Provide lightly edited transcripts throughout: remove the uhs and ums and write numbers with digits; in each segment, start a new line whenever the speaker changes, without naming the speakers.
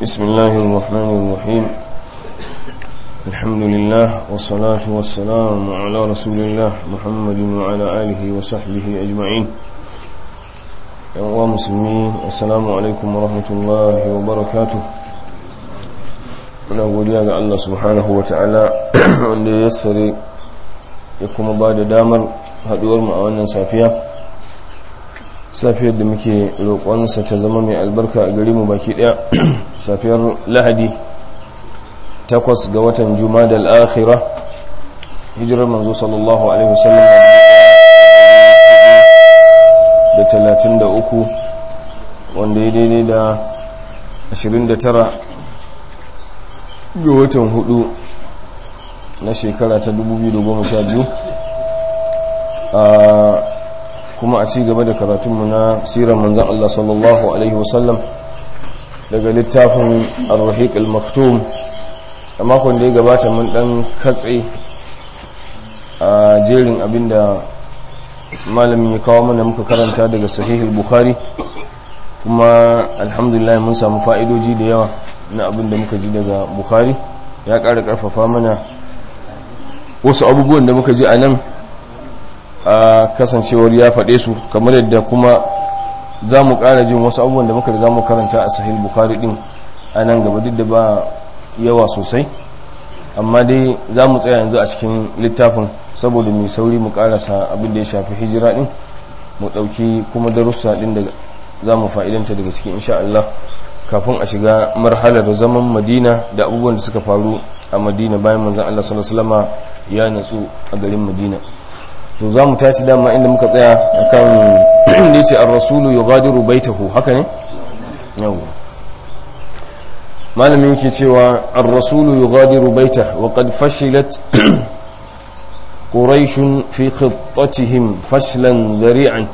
بسم الله الرحمن الرحيم الحمد لله والصلاة والسلام على رسول الله محمد وعلى آله وصحبه أجمعين يا مسلمين السلام عليكم ورحمة الله وبركاته muna godiya ga Allah subhanahu wa ta'ala wanda ya yassare ya kuma ba da damar haduwar mu a wannan safiyar da muke roƙonsa ta zama mai albarka a gare mu baki ɗaya safiyar lahadi 8 ga watan jumadal akhirah hijirar manzo sallallahu alaihi wasallam da 33 wanda ya daidai da 29 ga watan 4 na shekara ta 2012 kuma a ci gaba da karatunmu na sirar manzan Allah sallallahu alaihi wasallam daga littafin ar-rahiq al-maktum a makon da ya gabata mun dan katse a jerin abinda malamin ya kawo mana muka karanta daga sahih al-bukhari kuma alhamdulillah mun samu fa'idoji da yawa na abinda muka ji daga bukhari ya ƙara ƙarfafa mana wasu abubuwan da muka ji a nan a kasancewar ya faɗe su kamar yadda kuma za mu ƙara jin wasu abubuwan da muka riga mu karanta a sahih bukhari din a nan gaba duk da ba yawa sosai amma dai za mu tsaya yanzu a cikin littafin saboda mai sauri mu ƙarasa abin da ya shafi hijira din mu ɗauki kuma darussa din da za mu fa'idanta daga cikin insha Allah kafin a shiga marhalar zaman madina da abubuwan da suka faru a madina bayan manzon Allah sallallahu alaihi wasallama ya natsu a garin madina to za mu tashi dama inda muka tsaya akan da yace ar-rasulu yughadiru baitahu haka ne yau malamin yake cewa ar-rasulu yughadiru baitahu wa qad fashilat quraish fi khittatihim fashlan dhari'an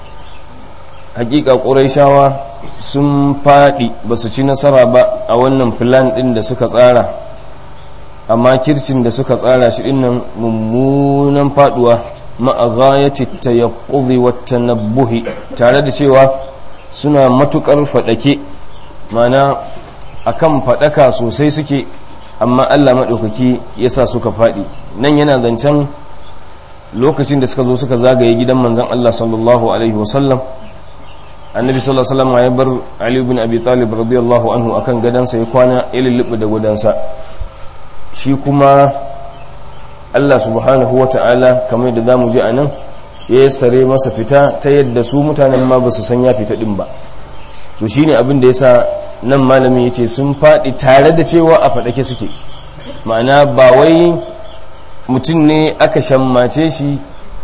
hakika quraishawa sun fadi basu ci nasara ba a wannan plan din da suka tsara amma kircin da suka tsara shi dinnan mummunan faduwa ma'a ghayati tayaqquzi wat tanabbuhi tare da cewa suna matukar fadake mana akan fadaka sosai suke amma Allah madaukaki yasa suka fadi nan yana zancen lokacin da suka zo suka zagaye gidan manzon Allah sallallahu alaihi wasallam annabi sallallahu alaihi wasallam ya bar Ali ibn Abi Talib radiyallahu anhu akan gadansa ya kwana ya lulluɓe da gudansa shi kuma Allah subhanahu wa ta'ala kamar da za mu ji a nan ya sare masa fita ta yadda su mutanen ma ba su san ya fita ɗin ba to shi ne abin da ya sa nan malamin ya ce sun faɗi tare da cewa a faɗake suke ma'ana ba wai mutum ne aka shammace shi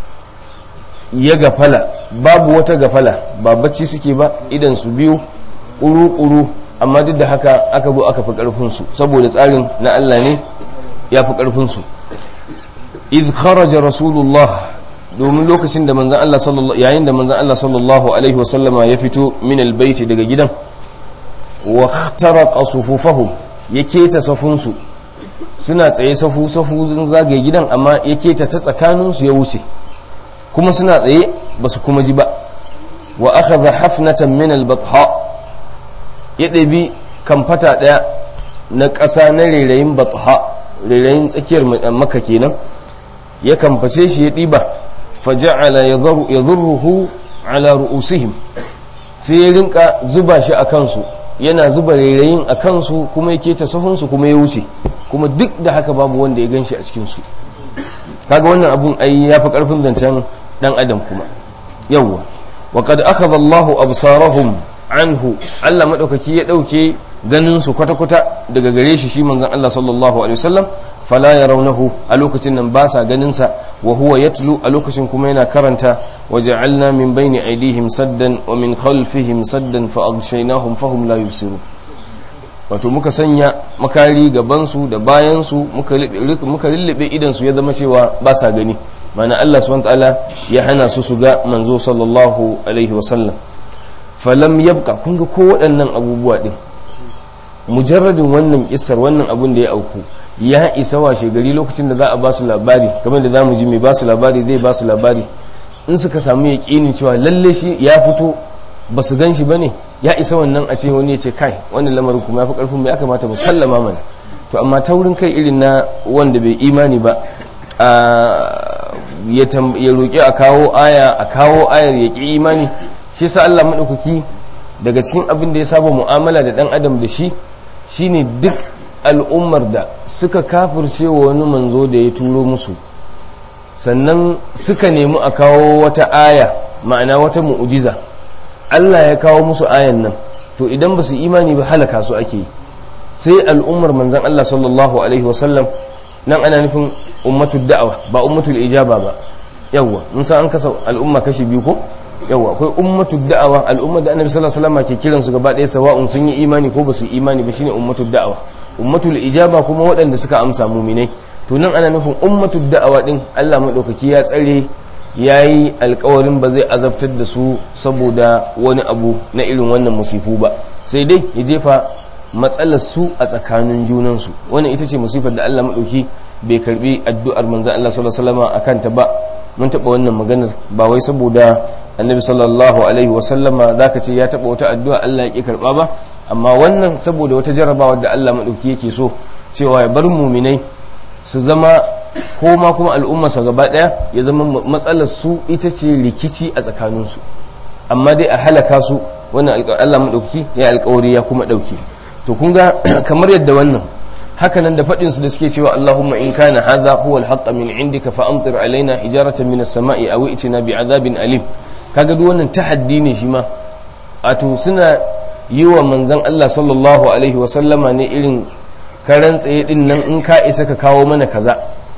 ya gafala babu wata gafala ba bacci suke ba idan su biyu ƙuru-ƙuru amma duk da haka aka zo aka fi ƙarfinsu saboda tsarin na Allah ne ya fi ƙarfinsu iz kharaja rasulullah domin lokacin da manzon Allah yayin da manzon Allah sallallahu alaihi wasallama ya fito min albayti daga gidan wa ikhtaraqa sufufahum ya keta safunsu suna tsaye safu sun zagaye gidan amma ya keta ta tsakanin su ya wuce kuma suna tsaye basu kuma ji ba wa akhadha hafnatan min albatha ya dabi kamfata daya na ƙasa na rairayin batha rairayin tsakiyar makka kenan ya kamface shi ya ɗiba faja'ala ya zurruhu ala ru'usihim sai ya rinka zuba shi a kansu yana zuba rairayin a kansu kuma ya keta sahunsu kuma ya wuce kuma duk da haka babu wanda ya gan shi a cikinsu kaga wannan abun ai ya fi ƙarfin zancen ɗan adam kuma yawwa wa qad akhadha Allahu absarahum anhu Allah madaukaki ya ɗauke ganinsu kwata-kwata daga gare shi manzon Allah sallallahu alaihi wasallam fala yarawnahu a lokacin nan ba sa ganin sa wa huwa yatlu a lokacin kuma yana karanta waja'alna min bayni aydihim saddan wa min khalfihim saddan fa aghshaynahum fahum la yubsirun wato muka sanya makari gaban su da bayan su muka lullube idan su ya zama cewa ba sa gani mana Allah subhanahu wa ta'ala ya hana su ga manzo sallallahu alaihi wasallam falam yabqa kun ga ko waɗannan abubuwa din mujarradin wannan kissar wannan abun da ya auku ya isa washe gari lokacin da za a ba su labari kamar da za mu ji mai ba su labari zai ba su labari in suka samu yaƙinin cewa lalle shi ya fito ba su gan shi ba ne ya isa wannan a ce wani ya ce kai wannan lamarin kuma ya fi ƙarfin ya kamata mu sallama mana. To amma taurin kai irin na wanda bai imani ba ya roƙi a kawo ayar ya ƙi imani. shi sa Allah maɗaukaki daga cikin abin da ya saba mu'amala da ɗan adam da shi shine duk al'ummar da suka kafirce wa wani manzo da ya turo musu sannan suka nemi a kawo wata aya ma'ana wata mu'ujiza Allah ya kawo musu ayan nan to idan ba su imani ba halaka su ake yi. sai al'ummar manzan Allah sallallahu alaihi wasallam nan ana nufin ummatul da'awa ba ummatul ijaba ba. yawwa mun san an kasa al'umma kashi biyu ko yawwa akwai ummatul da'awa al'ummar da annabi sallallahu alaihi wasallam ke kiran su gaba ɗaya sawa'un sun yi imani ko ba su imani ba shine ummatul da'awa. ummatul ijaba kuma waɗanda suka amsa muminai. to nan ana nufin ummatul da'awa din Allah madaukaki ya tsare yayi alƙawarin ba zai azabtar da su saboda wani abu na irin wannan musifu ba sai dai ya jefa matsalar su a tsakanin junansu. wannan ita ce musifar da Allah madauki bai karbi addu'ar manzon Allah sallallahu alaihi wasallam akan ta ba. mun taba wannan maganar ba wai saboda annabi sallallahu alaihi wasallama zaka ce ya taba wata addu'a Allah ya ki karba ba, amma wannan saboda wata jarabawa da Allah madauki yake so cewa ya bar mu'minai su zama ko ma kuma al'ummarsa gaba daya ya zama matsalar su ita ce rikici a tsakaninsu, amma dai a halaka su wannan Allah madauki ya alƙawari ya kuma dauke. to kun ga kamar yadda wannan hakanan da fadin su da suke cewa Allahumma in kana hadha huwa al-haqq min indika fa amtir alaina hijaratan min as-sama'i aw i'tina bi'adhabin alim. kaga duk wannan tahaddi ne shi ma, ato suna yi wa manzon Allah sallallahu alaihi wa sallama ne irin karan tsaye din nan in ka isa ka kawo mana kaza.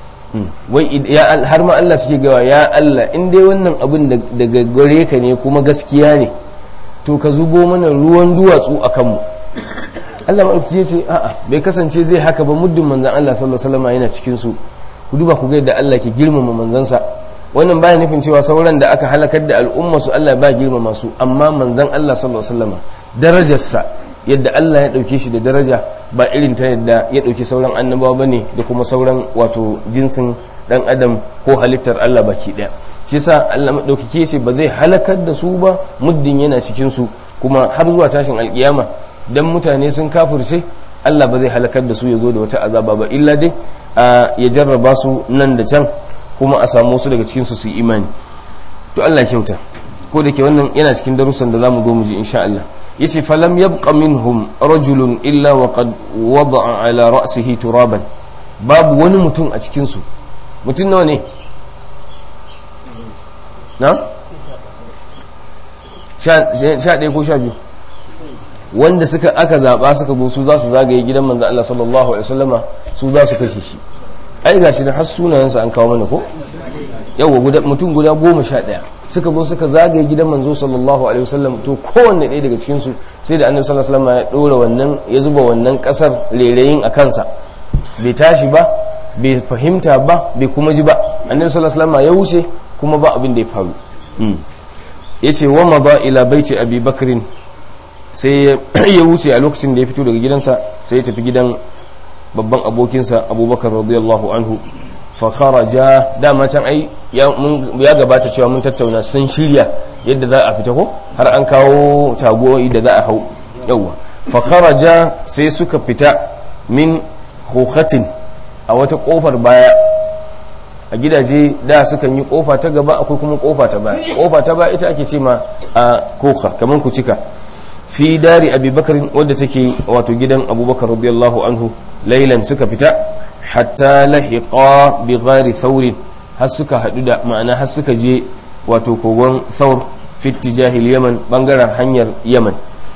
wai ya har ma Allah suke gawa ya Allah in dai wannan abin daga gare ka ne kuma gaskiya ne to ka zubo mana ruwan duwatsu akan mu. Allah maɗauki ya ce a'a bai kasance zai haka ba muddin manzan Allah sallallahu alaihi wasallam yana cikin su. ku duba ku ga yadda Allah ke girmama manzansa. wannan baya nufin cewa sauran da aka halakar da al'umma su Allah ba girmama su, amma manzan Allah sallallahu alaihi wasallam darajarsa yadda Allah ya dauke shi da daraja ba irin ta yadda ya dauki sauran annabawa bane da kuma sauran wato jinsin dan adam ko halittar Allah baki daya. shi yasa Allah maɗauki ce ba zai halakar da su ba muddin yana cikin su, kuma har zuwa tashin alkiyama dan mutane sun kafirce Allah ba zai halakar da su ya zo da wata azaba ba, illa dai ya jarraba su nan da can kuma a samu su daga cikin su su imani. to Allah kyauta, ko da ke wannan yana cikin darussan da zamu zo mu ji insha Allah. yace falam yabqa minhum rajulun illa wa qad wada'a ala ra'sihi turaban. babu wani mutum a cikin su. mutum nawa ne na 11 ko 12 wanda aka zaba suka zo su za su zagaye gidan manzo Allah sallallahu alaihi wasallama, su za su kashe shi. ai gashi da har sunayensa an kawo mana ko yawa mutum guda 11 suka zo suka zagaye gidan manzo sallallahu alaihi wasallam. to kowanne ɗaya daga cikin su sai da annabi sallallahu alaihi wasallama ya dora wannan ya zuba wannan kasar rereyin a kansa, bai tashi ba bai fahimta ba bai kuma ji ba. annabi sallallahu alaihi wasallama ya wuce kuma ba abin da ya faru. yace wa madha ila baiti abi bakrin, sai ya wuce a lokacin da ya fito daga gidansa sai ya tafi gidan babban abokinsa abubakar radiyallahu anhu. fa kharaja, dama can ai ya gabata cewa mun tattauna sun shirya yadda za a fita ko har an kawo tagoyi da za a hau yawa. fa kharaja, sai suka fita min khukhatin, a wata kofar baya. a gidaje da sukan yi kofa ta gaba akwai kuma kofa ta baya. kofa ta baya ita ake ce ma a kokha kamar ku cika. fi dari abubakar, wadda take wato gidan abubakar radiyallahu anhu. lailan suka fita hatta lahiqa bi ghari thawr, har suka hadu da ma'ana har suka je wato kogon thawr fi tijahil yaman, bangaren hanyar yaman.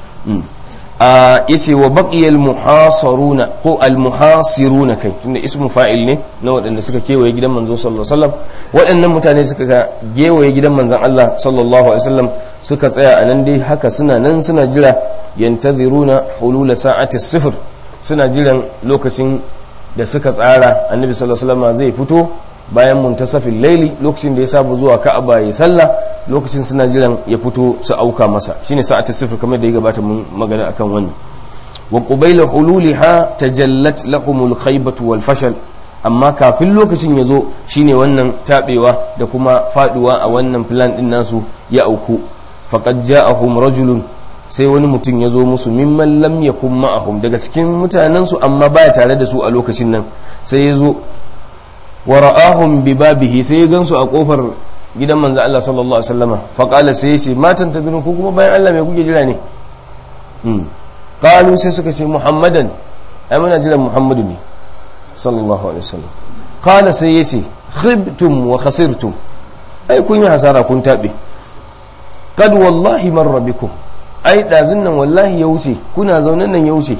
yace wa baqiya al muhasiruna ko al muhasiruna, kai tunda ismu fa'il ne na waɗanda suka kewaye gidan manzo sallallahu alaihi wasallam. waɗannan mutane suka kewaye gidan manzon Allah sallallahu alaihi wasallam suka tsaya a nan dai haka suna nan suna jira, yantaziruna hulula sa'ati sifr, suna jiran lokacin da suka tsara annabi sallallahu alaihi wasallam zai fito bayan muntasafil laili, lokacin da ya saba zuwa Ka'aba ya sallah, lokacin suna jiran ya fito su auka masa, shine sa'ati sifr kamar da ya gabata mun magana akan wannan. wa qabila hululiha tajallat lahumul khaybatu wal fashal, amma kafin lokacin ya zo shine wannan tabewa da kuma faduwa a wannan plan din nasu ya auku. faqad ja'ahum rajulun, sai wani mutum ya zo musu mimman lam yakun ma'ahum daga cikin mutanensu amma baya tare da su a lokacin nan sai ya zo wa ra'ahum bi babihi sai ya gansu a kofar gidan manzo Allah sallallahu alaihi wasallama fa qala sai ya ce matan tadrun ku kuma bayan Allah mai kuke jira ne qalu sai suka ce muhammadan ai muna jiran muhammadu ne sallallahu alaihi wasallam qala sai ya ce khibtum wa khasirtum ai kun yi hasara kun tabe qad wallahi marra bikum ai dazun nan wallahi ya wuce kuna zaunan nan ya wuce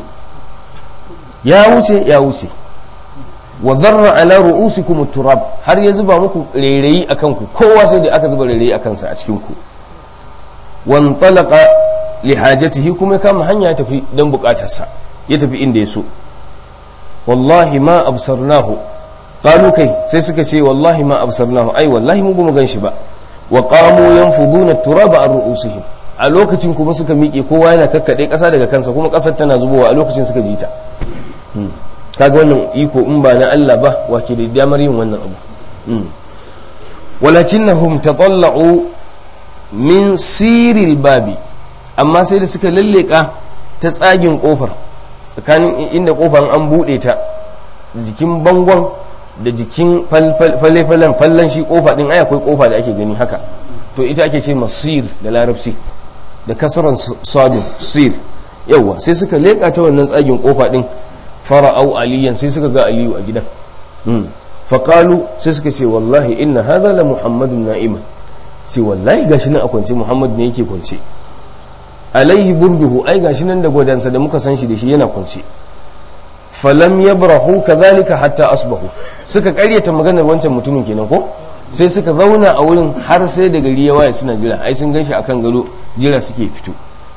wa dharra ala ru'usikum at-turab har ya zuba muku rairayi akan ku kowa sai da aka zuba rairayi akan sa a cikin ku wan talaqa li hajatihi kuma kama hanya ya tafi dan bukatarsa ya tafi inda ya so wallahi ma absarnahu qalu kai sai suka ce wallahi ma absarnahu ai wallahi mu ba gan shi ba wa qamu yanfuduna at-turaba an ru'usihim a lokacin kuma suka miƙe kowa yana kakkade ƙasa daga kansa kuma ƙasar tana zubowa a lokacin suka ji ta kaga wannan iko in ba na Allah ba wake da damar yin wannan abu walakinnahum tatalla'u min siril babi amma sai da suka lalleka ta tsagin kofar tsakanin inda kofar an bude ta jikin bangon da jikin fallan shi kofa din ai akwai kofa da ake gani haka to ita ake ce masir da larabci da kasaran sadu sir yawa sai suka leka ta wannan tsagin kofa din fara'au aliyan sai suka ga aliyu a gidan faƙalu sai suka ce wallahi inna hadha la muhammadun na'iman ce wallahi gashi nan a kwance muhammad ne yake kwance alaihi burduhu ai gashi nan da gwadansa da muka san shi da shi yana kwance falam yabrahu kadhalika hatta asbahu suka karyata maganar wancan mutumin kenan ko sai suka zauna a wurin har sai da gari ya waye suna jira ai sun ganshi akan gado jira suke fito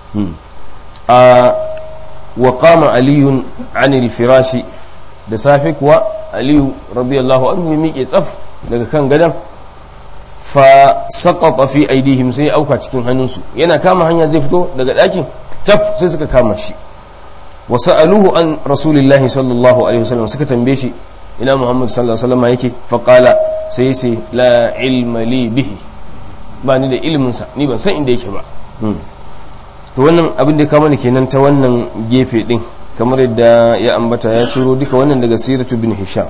wa qama aliyun anil firashi da safe kuwa aliyu radiyallahu anhu ya miƙe tsaf daga kan gadan fa saqata fi aidihim sai auka cikin hannunsu yana kama hanya zai fito daga ɗakin taf sai suka kama shi wa sa'aluhu an rasulillahi sallallahu alaihi wasallam suka tambaye shi ina muhammad sallallahu alaihi wasallam yake fa qala sai sai la ilma li bihi ba ni da ilimin sa ni ban san inda yake ba to wannan abin da ya kama kenan ta wannan gefe din kamar yadda ya ambata ya ciro duka wannan daga siratu bin hisham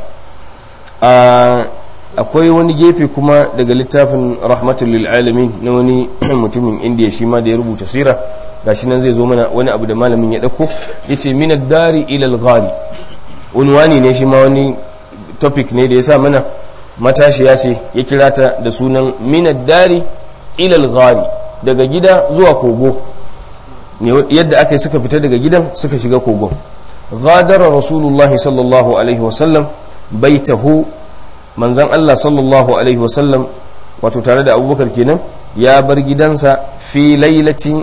akwai wani gefe kuma daga littafin rahmatul lil alamin na wani mutumin indiya shi ma da ya rubuta sira gashi nan zai zo mana wani abu da malamin ya dauko yace min ad-dari ila al-ghari unwani ne shi ma wani topic ne da ya sa mana matashiya ce ya kira ta da sunan min ad-dari ila al-ghari daga gida zuwa kogo yadda aka yi suka fita daga gidan suka shiga kogon ghadara rasulullahi sallallahu alaihi wasallam baitahu manzan Allah sallallahu alaihi wasallam wato tare da abubakar kenan ya bar gidansa fi lailatin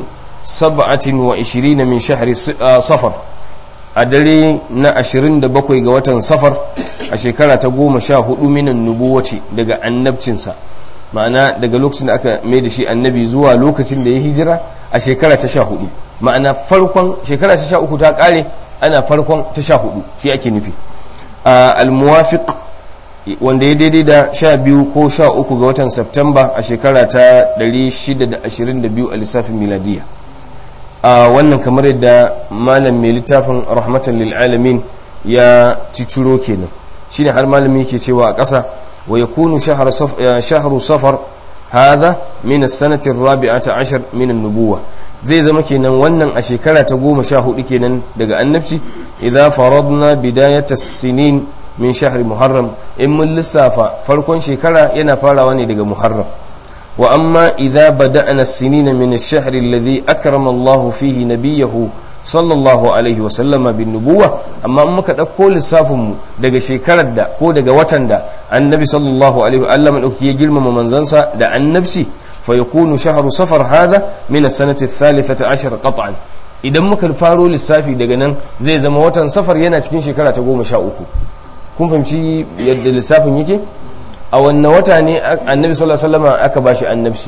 27 min shahri safar a dare na 27 ga watan safar a shekara ta 14 minan nubuwati daga annabcinsa ma'ana daga lokacin da aka mai da shi annabi zuwa lokacin da ya hijira a shekara ta 14 ma'ana farkon shekara ta 13 ta kare ana farkon ta 14 shi ake nufi al-muwafiq wanda ya daidai da 12 ko 13 ga watan Septemba a shekara ta 622 a lissafin miladiya wannan kamar yadda malam mai littafin rahmatan lil alamin ya ciciro kenan shine har malami yake cewa a ƙasa wa yakunu shahru safar hadha min as-sanati ar-rabi'ati 'ashar min an-nubuwah zai zama kenan wannan a shekara ta 14 kenan daga annabci idza faradna bidayat as-sinin min shahri muharram in mun lissafa farkon shekara yana farawa ne daga muharram wa amma idza bada'na as-sinina min ash-shahri alladhi akrama Allah fihi nabiyahu sallallahu alaihi wa sallama bin nubuwa amma in muka dauko lissafin mu daga shekarar da ko daga watan da annabi sallallahu alaihi wa sallam ya girmama manzansa da annabci fa yakunu shahru safar hadha min as-sanati ath-thalithati 'ashar qat'an idan muka faro lissafi daga nan zai zama watan safar yana cikin shekara ta 13 kun fahimci yadda lissafin yake a wannan wata ne annabi sallallahu alaihi wasallam aka bashi annabci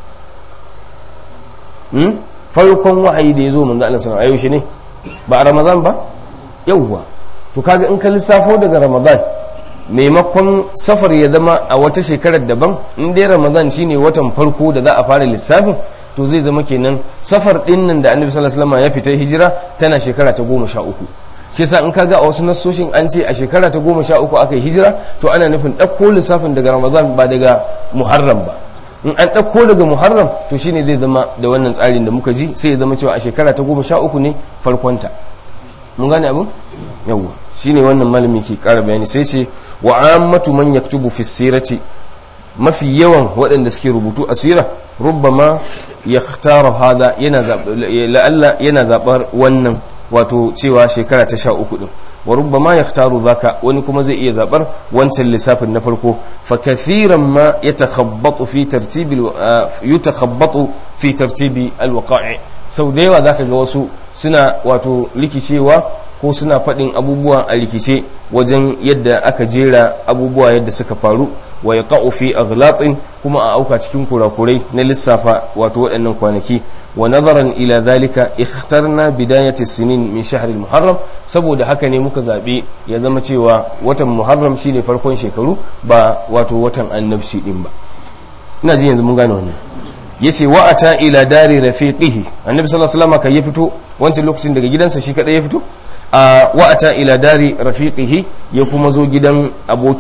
farkon wahayi da ya zo manzo Allah sallallahu alaihi wasallam ne ba a ramadan ba yawwa to kaga in ka lissafo daga ramadan maimakon safar ya zama a wata shekarar daban in dai ramadan shine watan farko da za a fara lissafin to to zai zama kenan safar din nan da annabi sallallahu alaihi wasallam ya fita hijira tana shekara ta 13. shi yasa in kaga a wasu nassoshin an ce a shekara ta 13 aka yi hijira to ana nufin ɗauko lissafin daga ramadan ba daga muharram ba. in an ɗauko daga muharram to shine zai zama da wannan tsarin da muka ji sai ya zama cewa a shekara ta 13 ne farkonta. mun gane abin yawwa shine wannan malami ke ƙara bayani sai ce wa ammatu man yaktubu fi sirati mafi yawan waɗanda suke rubutu a sira rubbama yakhtaru hada yana zabar wannan wato cewa shekara ta 13 din wa rubbama yakhtaru zaka wani kuma zai iya zabar wancan lissafin na farko fa kathiran ma yatakhabbatu fi tartibi alwaqa'i sau da yawa zaka ga wasu suna wato likicewa ko suna faɗin abubuwa a rikice wajen yadda aka jera abubuwa yadda suka faru wa yaqa'u fi aghlatin kuma a auka cikin kurakurai na lissafa wato waɗannan kwanaki wa nazaran ila dhalika ikhtarna bidayati sinin min shahr al-muharram saboda haka ne muka zabe ya zama cewa watan muharram shine farkon shekaru ba wato watan annabci din ba. ina ji yanzu mun gane wannan. yace wa ata ila dari rafiqihi annabi sallallahu alaihi wasallam kai ya fito wancan lokacin daga gidansa shi kadai ya fito wa ata ila dari rafiqihi ya kuma zo gidan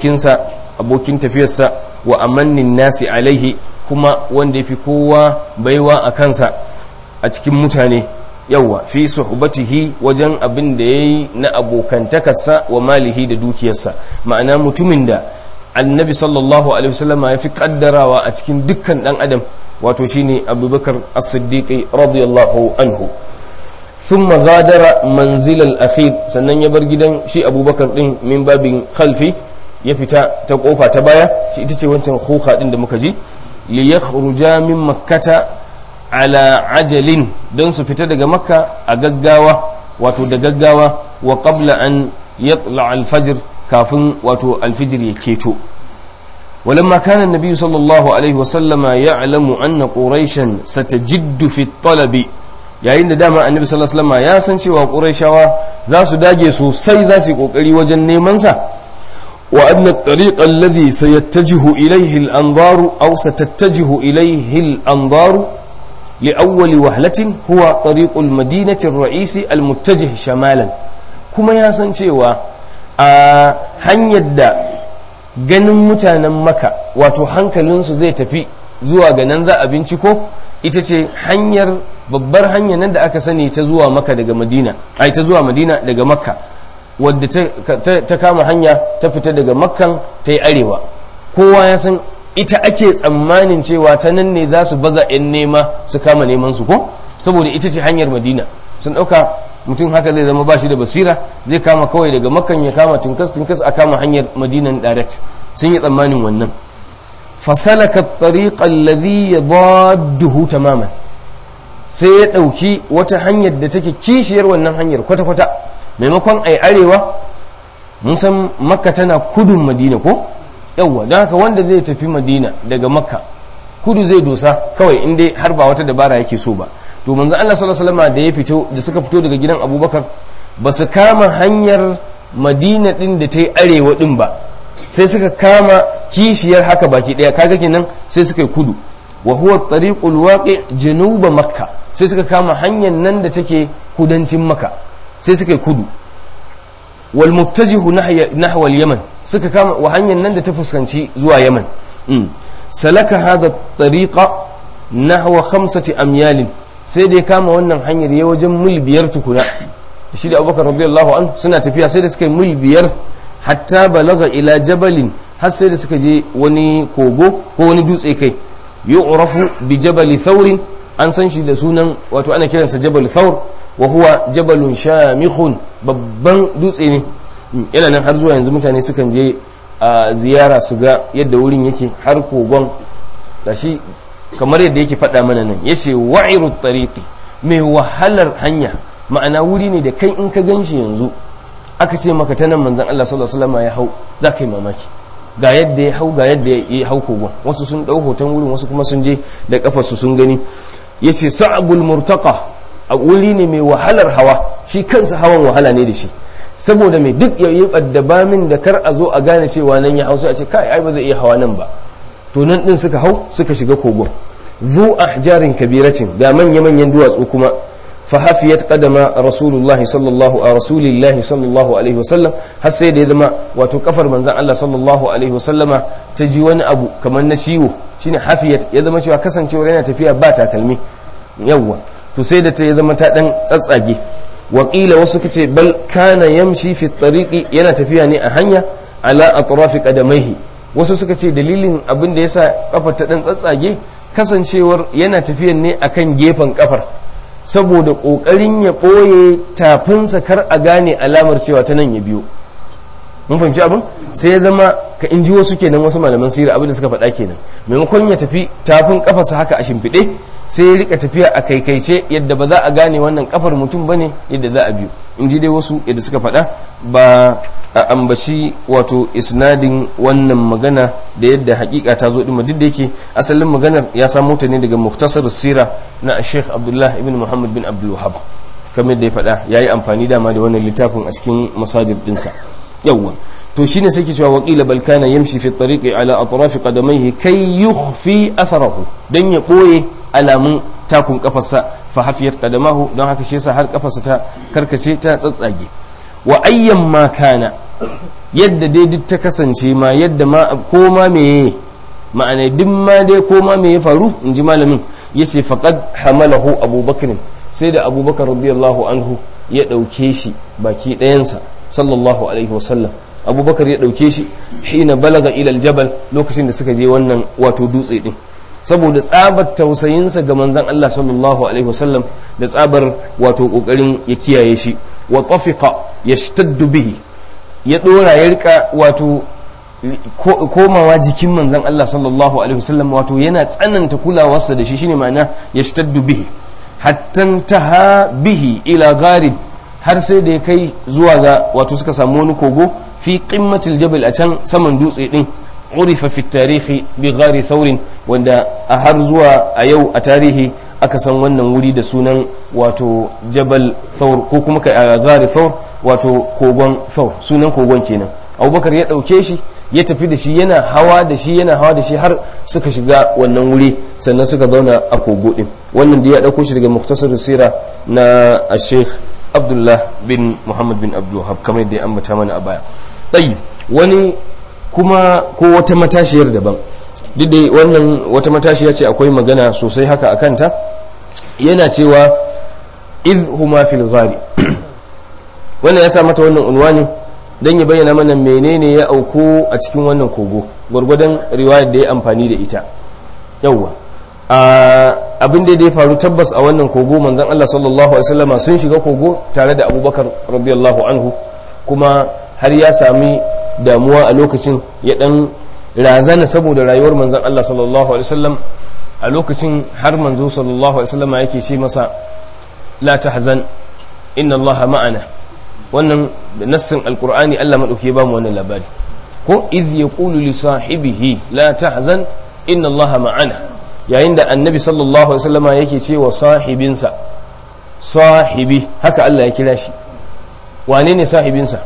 abokin tafiyarsa wa amannin nasi alaihi kuma wanda yafi kowa baiwa a kansa a cikin mutane yawa fi suhbatihi wajen abin da yayi na abokantakarsa wa malihi da dukiyarsa ma'ana mutumin da annabi sallallahu alaihi wasallam ya fi kaddarawa a cikin dukkan dan adam wato shine abubakar as-siddiqi radiyallahu anhu thumma ghadara manzil al-akhir sannan ya bar gidan shi abubakar din min babin khalfi ya fita ta kofa ta baya shi ita ce wancan khuka din da muka ji li yakhruja min makkata ala ajalin don su fita daga makka a gaggawa wato da gaggawa wa qabla an yatla al-fajr kafin wato al-fajr ya keto. ولما كان النبي صلى الله عليه وسلم يعلم أن قريشا ستجد في الطلب yayin da dama annabi sallallahu alaihi wasallam ya san cewa quraishawa za su dage sosai za su kokari wajen neman sa wa anna at-tariq alladhi sayattajihu ilayhi al-anzaru aw satattajihu ilayhi al-anzaru li awwal wahlatin huwa tariq al-madinati ar-ra'isi al-muttajih shamalan kuma ya san cewa a hanyar da ganin mutanen maka wato hankalinsu zai tafi zuwa ga nan za a binciko ita ce hanyar babbar hanyar nan da aka sani ta zuwa maka daga madina ai ta zuwa madina daga makka wadda ta kama hanya ta fita daga makkan ta yi arewa kowa ya san ita ake tsammanin cewa ta nan ne za su baza 'yan nema su kama neman su ko saboda ita ce hanyar madina sun ɗauka mutum haka zai zama bashi da basira zai kama kawai daga makkan ya kama tinkas a kama hanyar madinan direct sun yi tsammanin wannan fasalaka tariqa alladhi yadadduhu tamaman sai ya dauki wata hanyar da take kishiyar wannan hanyar kwata-kwata maimakon ai arewa mun san makka tana kudun madina ko yawwa don haka wanda zai tafi madina daga makka kudu zai dosa kawai inda har ba wata dabara yake so ba to manzo Allah sallallahu alaihi wasallam da ya fito da suka fito daga gidan Abubakar ba su kama hanyar Madina din da ta yi arewa din ba sai suka kama kishiyar haka baki daya kaga kenan sai suka yi kudu wa huwa at-tariqul waqi' janub makkah sai suka kama hanyar nan da take kudancin makka sai suka yi kudu wal muttajihu nahwa al-yaman suka kama wa hanyar nan da ta fuskanci zuwa yaman salaka hadha at-tariqa nahwa 5 amyal sai da ya kama wannan hanyar ya wajen mil 5 tukuna shi da abubakar radiyallahu an suna tafiya sai da suka yi mil 5 hatta balaga ila jabalin har sai da suka je wani kogo ko wani dutse kai yu'rafu bi jabal thawr an san shi da sunan wato ana kiransa jabal thawr wa huwa jabalun shamikhun babban dutse ne yana nan har zuwa yanzu mutane sukan je a ziyara su ga yadda wurin yake har kogon gashi kamar yadda yake faɗa mana nan yace wa'iru tariqi mai wahalar hanya ma'ana wuri ne da kai in ka ganshi yanzu aka ce maka ta nan manzon Allah sallallahu alaihi wasallam ya hau za ka yi mamaki ga yadda ya hau ga yadda ya hau kogon wasu sun dau hoton wurin wasu kuma sun je da kafarsu sun gani yace sa'abul murtaqa a wuri ne mai wahalar hawa shi kansa hawan wahala ne da shi saboda mai duk ya yi ɓaddaba min da kar a zo a gane cewa nan ya hau sai a ce kai ai ba zai iya hawa nan ba to nan din suka hau suka shiga kogon zu ahjarin kabiratin da manya-manyan duwatsu kuma fahafiyat qadama rasulillahi sallallahu alaihi wasallam har sai da ya zama wato kafar manzon Allah sallallahu alaihi wasallama ta ji wani abu kamar na ciwo shine hafiyat, ya zama cewa kasancewar yana tafiya ba takalmi yawwa to sai da ta ya zama ta dan tsatsage. Wakila wasu kace bal kana yamshi fi tariqi, yana tafiya ne a hanya ala atrafi qadamaihi. Wasu suka ce dalilin abin da yasa kafar ta dan tsatsage kasancewar yana tafiyan ne akan gefen kafar saboda kokarin ya boye tafinsa kar a gane alamar cewa ta nan ya biyo. Mun fahimci abin sai ya zama ka inji wasu kenan, wasu malaman sirri abin da suka faɗa kenan, maimakon ya tafi tafin kafarsa haka a shimfiɗe sai ya rika tafiya a kaikaice yadda ba za a gane wannan kafar mutum bane yadda za a biyo. In ji dai wasu yadda suka faɗa, ba a ambaci wato isnadin wannan magana da yadda hakika ta zo duk da yake asalin maganar ya samu ta ne daga muktasar sira na Sheikh Abdullah ibn Muhammad bin Abdul Wahhab, kamar da ya faɗa yayi amfani dama da wannan littafin a cikin masajid dinsa. yawwa to shine sai ke cewa waqila bal kana yamshi fi tariqi ala atraf qadamayhi kay yukhfi atharahu, dan ya boye alamun takun kafarsa, fa hafiyat qadamahu, don haka shi yasa har kafarsa ta karkace ta tsatsage. Wa ayyan ma kana, yadda dai duk ta kasance ma, yadda ma ko ma meye, ma'ana duk ma dai ko ma me ya faru, in ji malamin yace faqad hamalahu abubakar, sai da abubakar radiyallahu anhu ya dauke shi baki ɗayansa sallallahu alaihi wasallam. Abubakar ya dauke shi hina balaga ila aljabal, lokacin da suka je wannan wato dutse din, saboda tsabar tausayinsa ga manzon Allah sallallahu alaihi wasallam da tsabar wato kokarin ya kiyaye shi. Wa tafiqa yashtaddu bihi, ya dora ya rika wato komawa jikin manzon Allah sallallahu alaihi wasallam, wato yana tsananta kulawarsa da shi, shine ma'ana yashtaddu bihi, hatta taha bihi ila gharib, har sai da ya kai zuwa ga wato suka samu wani kogo fi qimmatil jabal, a can saman dutse din, urifa fi tarihi bi ghari thawrin, wanda a har zuwa a yau a tarihi aka san wannan wuri da sunan wato jabal thawr, ko kuma ghari thawr, wato kogon thawr, sunan kogon kenan. Abubakar ya dauke shi ya tafi da shi, yana hawa da shi har suka shiga wannan wuri, sannan suka zauna a kogo din. Wannan da ya dauko shi daga mukhtasar sira na Sheikh Abdullah bin Muhammad bin Abdul Wahhab, kamar da ya ambata mana a baya. Tayyib, wani kuma ko wata matashiyar daban, duk da wannan wata matashiya ce akwai magana sosai haka a kanta, yana cewa iz huma fil ghari. Wannan ya sa mata wannan unwani dan ya bayyana mana menene ya auku a cikin wannan kogo, gwargwadon riwayar da ya amfani da ita. Yawwa abin da ya faru tabbas a wannan kogo, manzon Allah sallallahu alaihi wasallama sun shiga kogo tare da Abubakar radiyallahu anhu, kuma har ya sami damuwa a lokacin, ya dan razana saboda rayuwar manzon Allah sallallahu alaihi wasallam a lokacin, har manzo sallallahu alaihi wasallama yake ce masa la tahzan inna Allah ma'ana. Wannan nassin alqur'ani Allah madauke ba mu wannan labari, ko idh yaqulu li sahibihi la tahzan inna Allah ma'ana, yayin da annabi sallallahu alaihi wasallama yake ce wa sahibinsa, sahibi haka Allah ya kira shi. Wane ne sahibinsa?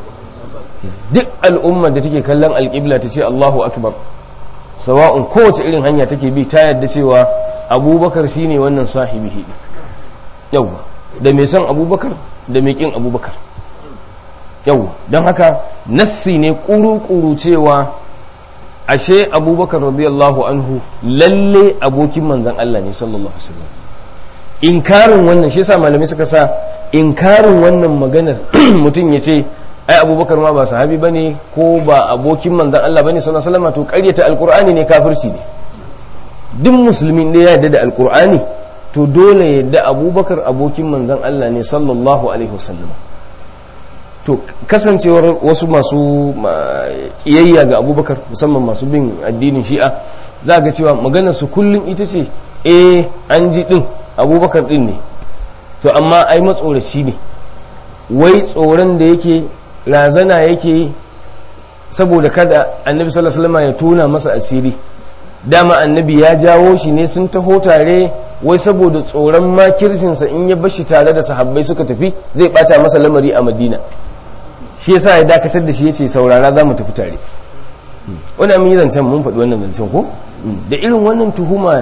Duk al'ummar da take kallon alƙibla ta ce Allahu akbar, sawa'un kowace irin hanya take bi, ta yadda cewa Abubakar shine wannan sahibihi. Yawwa, da mai son Abubakar da mai kin Abubakar. Yawwa, don haka nassi ne kuru-kuru cewa ashe Abubakar radiyallahu anhu lalle abokin manzon Allah ne sallallahu alaihi wasallam. Inkarin wannan shi yasa malamai suka sa inkarin wannan maganar mutum ya ce ai Abubakar ma ba sahabi bane ko ba abokin manzon Allah bane sallallahu alaihi wasallam, to ƙaryata alqur'ani ne, kafirci ne. Duk musulmin da ya yarda da alqur'ani to dole ya yarda Abubakar abokin manzon Allah ne sallallahu alaihi wasallam. To kasancewar wasu masu kiyayya ga Abubakar, musamman masu bin addinin Shi'a, za ga cewa maganar su kullum ita ce an ji din Abubakar din ne, to amma ai matsoraci ne, wai tsoron da yake razana yake saboda kada annabi sallallahu alaihi wasallam ya tona masa asiri. Dama annabi ya jawo shi ne, sun taho tare, wai saboda tsoron makircinsa in ya bashi tare da sahabbai suka tafi zai bata masa lamari a Madina, shi yasa ya dakatar da shi, yace saurara za mu tafi tare. Wannan mun yi zancen, mun faɗi wannan zancen ko, da irin wannan tuhuma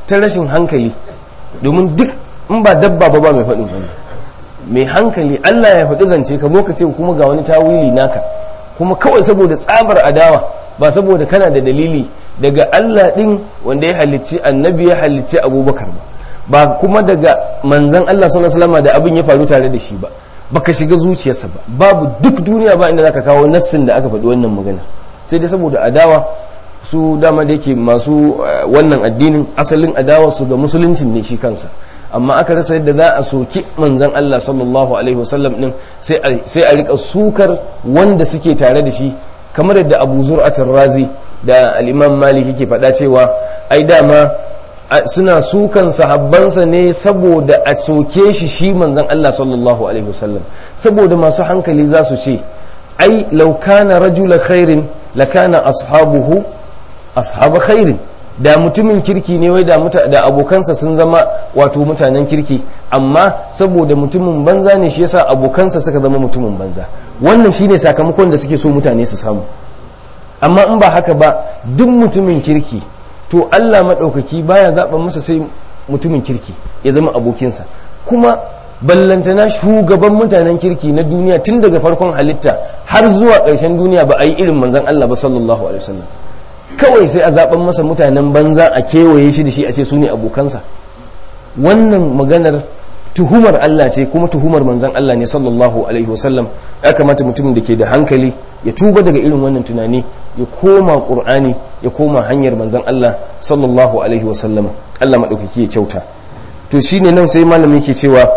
ta rashin hankali, domin duk in ba dabba ba mai faɗin wannan. Mai hankali Allah ya faɗi zance ka zo ka ce kuma ga wani tawili naka, kuma kawai saboda tsabar adawa, ba saboda kana da dalili daga Allah ɗin wanda ya halicci annabi ya halicci Abubakar ba kuma daga manzan Allah sallallahu alaihi wasallam da abin ya faru tare da shi ba, baka shiga zuciyarsa ba, babu duk duniya ba inda zaka kawo nassin da aka faɗi wannan magana, sai dai saboda adawa su dama da yake masu wannan addinin asalin adawa su ga musuluncin ne shi kansa, amma aka rasa yadda za a soki manzan Allah sallallahu alaihi wasallam din sai a rika sukar wanda suke tare da shi, kamar yadda Abu Zur'atul Razi da al-Imam Malik yake faɗa cewa ai dama suna sukan sahabbansa ne saboda a soke shi manzan Allah sallallahu alaihi wasallam, saboda masu hankali za su ce ai law kana rajula khairin lakana ashabuhu ashab khairin, da mutumin kirki ne wai da abokansa sun zama wato mutanen kirki, amma saboda mutumin banza ne shi yasa abokansa suka zama mutumin banza. Wannan shine sakamakon da suke so mutane su samu, amma in ba haka ba duk mutumin kirki to Allah maɗaukaki baya zaɓa masa sai mutumin kirki ya zama abokinsa. Kuma ballantana shugaban mutanen kirki na duniya tun daga farkon halitta har zuwa ƙarshen duniya ba a yi irin manzon Allah ba sallallahu alaihi wasallam. Kawai sai a zaɓan masa mutanen banza a kewaye shi da shi a ce su ne abokansa. Wannan maganar tuhumar Allah ce kuma tuhumar manzon Allah ne sallallahu alaihi wasallam. Ya kamata mutumin da ke da hankali ya tuba daga irin wannan tunani, ya koma Qur'ani, ya koma hanyar manzon Allah sallallahu alaihi wasallam. Allah madaukaki ya kyauta. To shine nan sai malamin yake cewa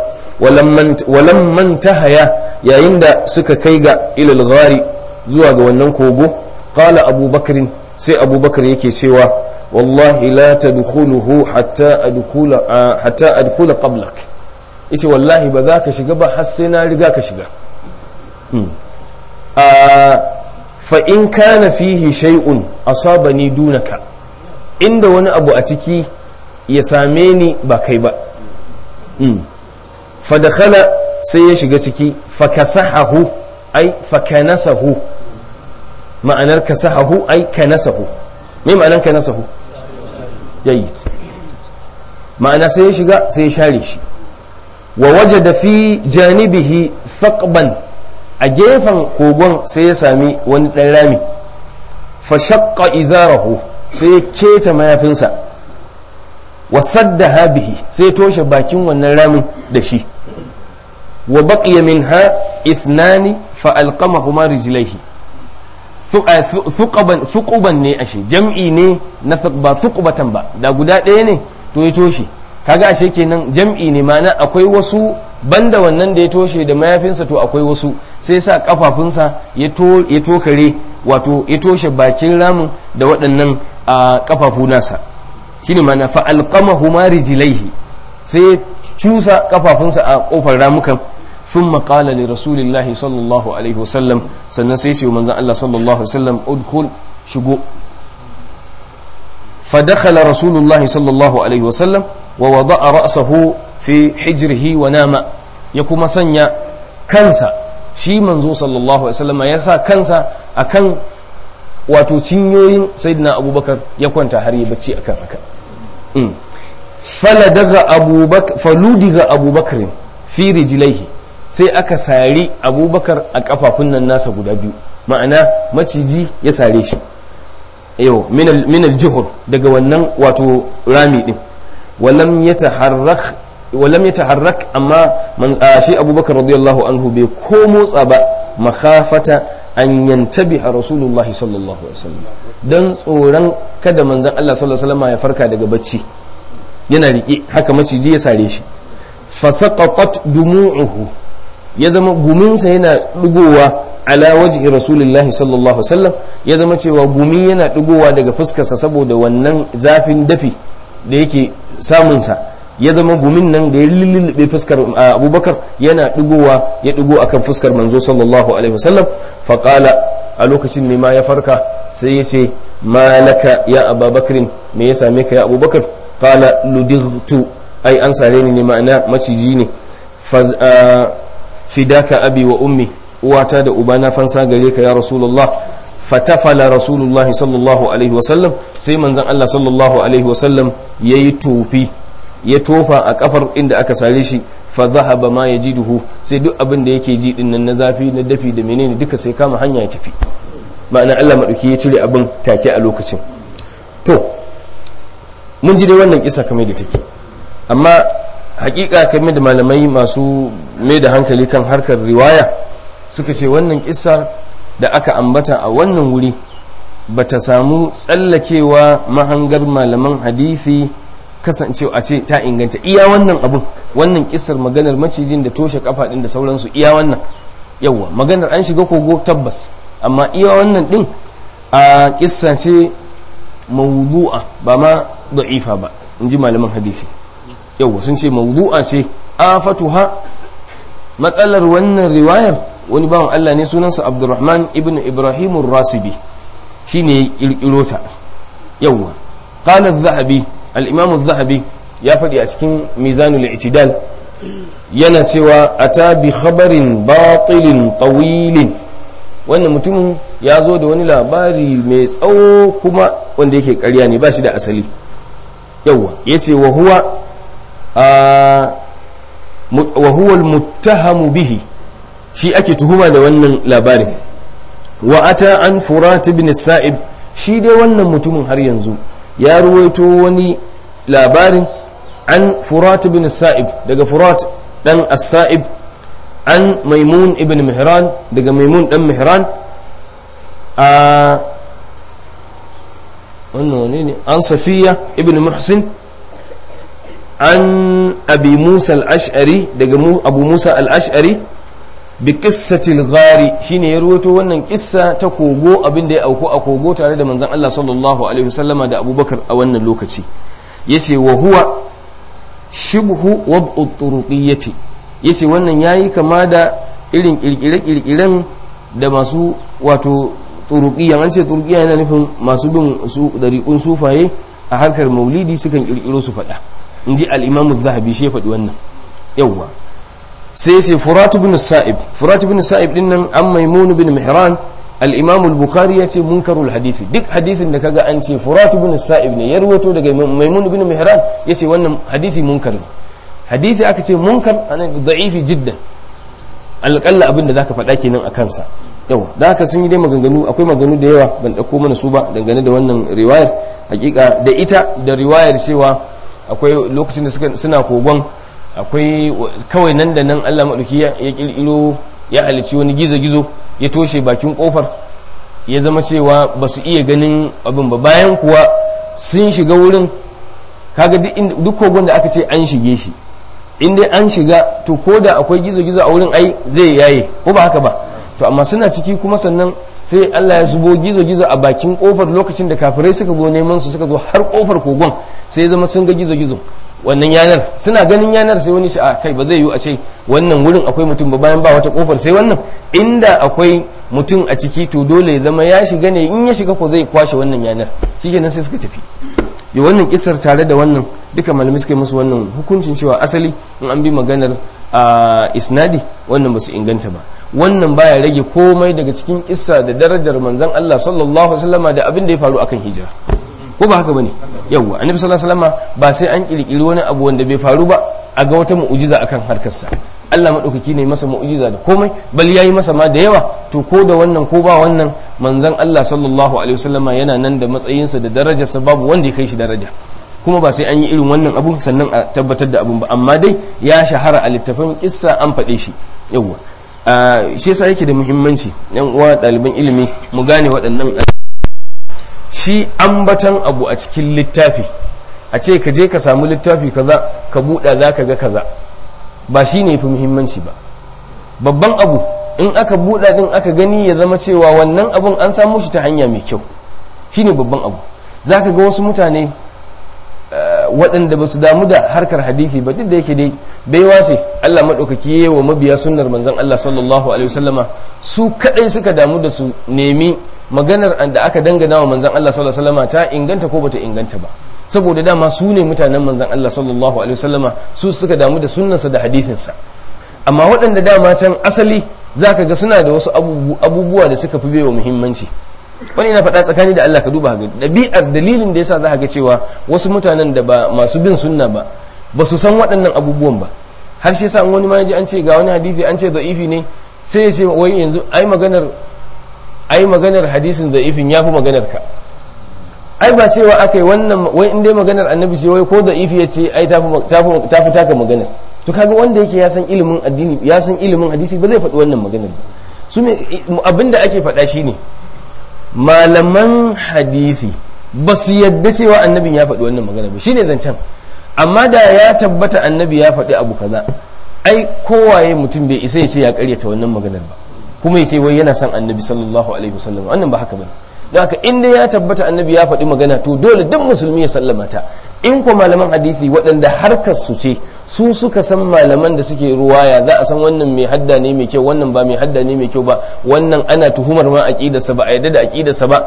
walamman tahaya, yayin da suka kai ga ilal ghari zuwa ga wannan kogo, qala abubakar sai abubakar yake cewa wallahi la tadkhuluhu hatta adkhula qablak, yace wallahi ba za ka shiga ba har sai na riga ka shiga. Fa in kana fihi shay'un asabani dunaka, inda wani abu a ciki ya same ni ba kai ba. Fa dakhala sai ya shiga ciki, fa kasahahu ay fa kanasahu, ma'anar kasahahu ay kanasahu. Me ma'anar kanasahu? Jayyid. Ma'ana sai ya shiga sai ya share shi. Wa wajada fi janibihi thaqban, a gefen kogon sai ya sami wani ɗan rami. Fa shaqqa izarahu, sai ya keta mayafinsa. Wa saddaha bihi, sai ya toshe bakin wannan ramin da shi. Wa baqiya minha ithnani fa alqamahuma rijlaihi. Thuqban ne ashe, jam'i ne na ba thuqbatan ba, da guda ɗaya ne to ya toshe. Kaga ashe kenan jam'i ne, ma'ana akwai wasu banda wannan da ya toshe da mayafinsa, to akwai wasu sai sa kafafunsa ya tokare, wato ya toshe bakin ramin da waɗannan kafafu nasa, shine ma'ana fa alqamahuma rijlaihi, sai cusa kafafunsa a kofar ramukan. ثم قال لرسول الله صلى الله عليه وسلم sannan sai ce manzon Allah sallallahu alaihi wasallam udkhul, shigo. فدخل رسول الله صلى الله عليه وسلم ووضع رأسه في حجره ونام, ya kuma sanya kansa shi manzo sallallahu alaihi wasallam ya sa kansa akan wato cinyoyin sayyidina Abubakar, ya kwanta har ya bacci akan haka. faludiga Abubakar fi rijlaihi, sai aka sari Abubakar a kafafun nan nasa guda biyu, ma'ana maciji ya sare shi yau min al-juhur, daga wannan wato rami din. walam yataharrak amma shi Abubakar radiyallahu anhu bai ko motsa ba, makhafata an yantabiha rasulullahi sallallahu alaihi wasallam, dan tsoron kada manzon Allah sallallahu alaihi wasallam ya farka daga bacci, yana rike haka maciji ya sare shi. fasaqatat dumu'uhu, ya zama guminsa yana dugowa ala wajhi rasulillahi sallallahu alaihi wasallam, ya zama cewa gumi yana dugowa daga fuskarsa saboda wannan zafin dafi da yake samunsa, ya zama gumin nan da ya lullube fuskar Abubakar yana dugowa, ya dugo akan fuskar manzo sallallahu alaihi wasallam. Faqala, a lokacin ne ma ya farka sai ya ce malaka ya Abubakar, me ya same ka ya Abubakar? Qala ludightu, ai an sare ni ne, ma'ana maciji ne. fidaka abi wa ummi, uwata da ubana fansa gare ka ya rasulullah. fatafala rasulullahi sallallahu alaihi wasallam sai manzon Allah sallallahu alaihi wasallam yayi tofi ya tofa a kafar inda aka sare shi fa dhahaba ma yajiduhu sai duk abin da yake ji dinnan na zafi na dafi da menene duka sai kama hanya ya tafi ma'ana Allah madauki ya cire abin take a lokacin. To mun ji dai wannan kisa kamar da take, amma hakika kamar da malamai masu mai da hankali kan harkar riwaya suka ce wannan kissar da aka ambata a wannan wuri bata samu tsallakewa mahangar malaman hadisi kasancewa a ce ta inganta. Iya wannan abun, wannan kissar maganar macijin da toshe kafa din da sauransu, iya wannan yawa maganar an shiga kogo tabbas, amma iya wannan din a kissa ce mawdu'a ba ma da'ifa ba in ji malaman hadisi. yawa sun ce mawdu'a ce, afatuha matsalar wannan riwayar wani bawan Allah ne sunansa Abdurrahman ibn Ibrahim ar-Rasibi shine kirkiro ta. yawa qala az-Zahabi, al-Imam az-Zahabi ya faɗi a cikin Mizanul I'tidal yana cewa ata bi khabarin batilin tawilin, wannan mutumin ya zo da wani labari mai tsawo kuma wanda yake ƙarya ne ba shi da asali. yawa yace wa huwa al-muttahamu bihi, shi ake tuhuma da wannan labarin. wa ata an Furat ibn Sa'ib, shi dai wannan mutumin har yanzu ya ruwaito wani labarin an Furat ibn Sa'ib, daga Furat dan As-Sa'ib, an Maimun ibn Mihran, daga Maimun dan Mihran, wannan ne an Safiya ibn Muhsin, an Abi Musa al-Ash'ari, daga Abu Musa al-Ash'ari, bi qissatil ghari, shine ya ruwato wannan kissa ta kogo, abinda ya auku a kogo tare da manzon Allah sallallahu alaihi wasallama da Abubakar a wannan lokaci. yace wa huwa shibhu wad'u turuqiyyati, yace wannan yayi kama da irin kirkire-kirkiren da masu wato turuqiyya, an ce turuqiyya yana nufin masu bin su dariqun sufaye a harkar maulidi sukan kirkiro su fada, inji al-Imam az-Zahabi shi ya faɗi wannan. yawa sai sai Furat ibn Sa'ib din nan an Maimun ibn Mihran, al-Imam al-Bukhari yace munkarul hadisi, duk hadisin da kaga an ce Furat ibn Sa'ib ne ya rawaito daga Maimun ibn Mihran, yace wannan hadisi munkar. hadisi aka ce munkar ana da'ifi jiddan, alƙalla abin da zaka faɗa kenan a kansa. yawa da haka sun yi dai maganganu, akwai maganganu da yawa ban dauko mana su ba dangane da wannan riwayar. hakika da ita da riwayar cewa akwai lokacin da suna kogon, akwai kawai nan da nan Allah maɗauki ya ƙirƙiro ya halicci wani gizo-gizo ya toshe bakin ƙofar, ya zama cewa ba su iya ganin abin ba. bayan kuwa sun shiga wurin, kaga duk kogon da aka ce an shige shi, in dai an shiga to ko da akwai gizo-gizo a wurin ai zai yaye, ko ba haka ba. to amma suna ciki kuma sannan sai Allah ya zubo gizo-gizo a bakin ƙofar lokacin da kafirai suka zo neman su, suka zo har ƙofar kogon, sai ya zama sun ga gizo-gizo wannan yanar, suna ganin yanar sai wani sha'a kai ba zai yiwu a ce wannan wurin akwai mutum ba bayan ba wata kofar sai wannan, inda akwai mutum a ciki to dole ya zama ya shiga ne, in ya shiga ko zai kwashe wannan yanar. shikenan sai suka tafi. yi wannan kisar tare da wannan duka malamai suka yi musu wannan hukuncin cewa asali in an bi maganar a isnadi wannan ba su inganta ba. wannan baya rage komai daga cikin kissa da darajar manzon Allah sallallahu alaihi wasallam da abin da ya faru akan hijira, ko ba haka bane? yawwa annabi sallallahu alaihi wasallam ba sai an kirkiri wani abu wanda bai faru ba a ga wata mu'jiza akan harkarsa. Allah madaukaki ne masa mu'jiza da komai, bal yayi masa ma da yawa. to ko da wannan ko ba wannan, manzon Allah sallallahu alaihi wasallam yana nan da matsayinsa da darajarsa, babu wanda ya kai shi daraja. kuma ba sai an yi irin wannan abun sannan a tabbatar da abun ba, amma dai ya shahara a littafin kissa an faɗe shi. yawwa shi yasa yake da muhimmanci yan uwa ɗaliban ilimi mu gane waɗannan. shi ambatan abu a cikin littafi, a ce ka je ka samu littafi kaza ka buɗa za ka ga kaza, ba shi ne fi muhimmanci ba. babban abu in aka buɗa din aka gani ya zama cewa wannan abun an samu shi ta hanya mai kyau, shi ne babban abu. za ka ga wasu mutane waɗanda ba su damu da harkar hadisi ba, duk da yake dai baiwa ce Allah maɗaukaki ya yi wa mabiya sunnar manzon Allah sallallahu alaihi wasallama, su kaɗai suka damu da su nemi maganar da aka dangana wa manzon Allah sallallahu alaihi wasallama ta inganta ko bata inganta ba, saboda dama su ne mutanen manzon Allah sallallahu alaihi wasallama, su suka damu da sunnarsa da hadisinsa. amma waɗanda dama can asali zaka ga suna da wasu abubuwa da suka fi baiwa muhimmanci, wani ina faɗa tsakani da Allah ka duba ga ɗabi'ar dalilin da yasa za ka ga cewa wasu mutanen da ba masu bin sunna ba su san waɗannan abubuwan ba, har shi yasa wani ma ji an ce ga wani hadisi an ce da'ifi ne sai ya ce wai yanzu ai maganar hadisin da'ifin yafi maganar ka. ai ba cewa akai wannan wai in dai maganar annabi ce wai ko da'ifi ya ce ai tafi taka maganar. to kaga wanda yake ya san ilimin addini ya san ilimin hadisi ba zai faɗi wannan maganar ba. su ne abinda ake faɗa shine malaman hadisi ba su yadda cewa annabin ya faɗi wannan maganar ba, shine zancen. amma da ya tabbata annabi ya faɗi abu kaza, ai kowaye mutum bai isa ya ce ya karyata wannan maganar ba, kuma ya ce wai yana son annabi sallallahu alaihi wasallam. wannan ba haka bane. don haka in dai ya tabbata annabi ya faɗi magana to dole duk musulmi ya sallama ta. in ko malaman hadisi waɗanda harkar su ce su suka san malaman da suke ruwaya, za a san wannan mai hadda ne mai kyau, wannan ba mai hadda ne mai kyau ba, wannan ana tuhumar ma aqidarsa ba a yadda da aqidarsa ba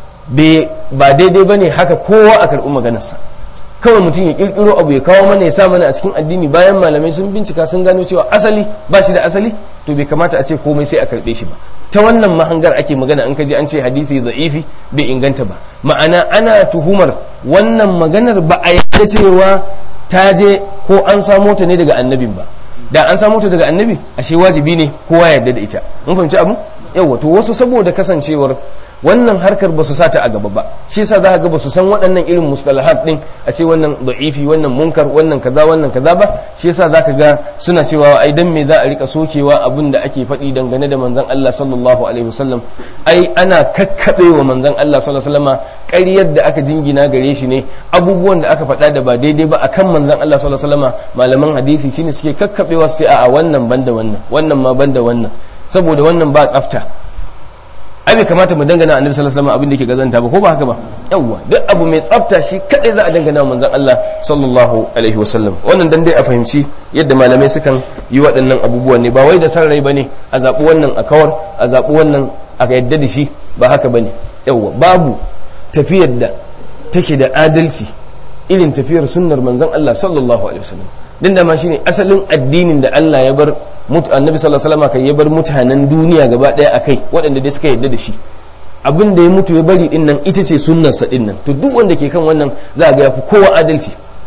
daidai bane haka kowa a karɓi maganarsa. kawai mutum ya kirkiro abu ya kawo mana ya sa mana a cikin addini bayan malamai sun bincika sun gano cewa asali ba shi da asali, to bai kamata a ce komai sai a karɓe shi ba. ta wannan mahangar ake magana an kaji an ce hadisi da'ifi bai inganta ba, ma'ana ana tuhumar wannan maganar ba a yadda cewa ta je ko an samo ta ne daga annabin ba. da an samo ta daga annabi ashe wajibi ne kowa ya yarda da ita. mun fahimci abu yawa. to wasu saboda kasancewar wannan harkar ba su sata a gaba ba, shi yasa za ka ga ba su san waɗannan irin mustalahat din a ce wannan da'ifi wannan munkar wannan kaza ba. shi yasa za ka ga suna cewa ai dan me za a rika sokewa abin da ake faɗi dangane da manzon Allah sallallahu alaihi wasallam, ai ana kakkabe wa manzon Allah sallallahu alaihi wasallama ƙaryar da aka jingina gare shi ne, abubuwan da aka faɗa da ba daidai ba akan manzon Allah sallallahu alaihi wasallama. malaman hadisi shine suke kakkabewa su ce a'a wannan banda wannan ma banda wannan, saboda wannan ba tsafta. ai bai kamata mu dangana annabi sallallahu alaihi wasallam abin da yake gazanta ba, ko ba haka ba? yawwa, duk abu mai tsafta shi kadai za a dangana manzon Allah sallallahu alaihi wasallam. wannan dan dai a fahimci yadda malamai sukan yi waɗannan abubuwan ne, ba wai da san rai bane a zaɓi wannan a kawar, a zaɓi wannan a yadda da shi, ba haka bane. yawwa, babu tafiyar da take da adalci irin tafiyar sunnar manzon Allah sallallahu alaihi wasallam. din da ma shine asalin addinin da Allah ya bar annabi sallallahu alaihi wasallam kai ya bar mutanen duniya gaba daya akai, waɗanda dai suka yarda da shi. abin da ya mutu ya bari din nan ita ce sunnarsa din nan, to duk wanda ke kan wannan za ga yafi kowa adalci.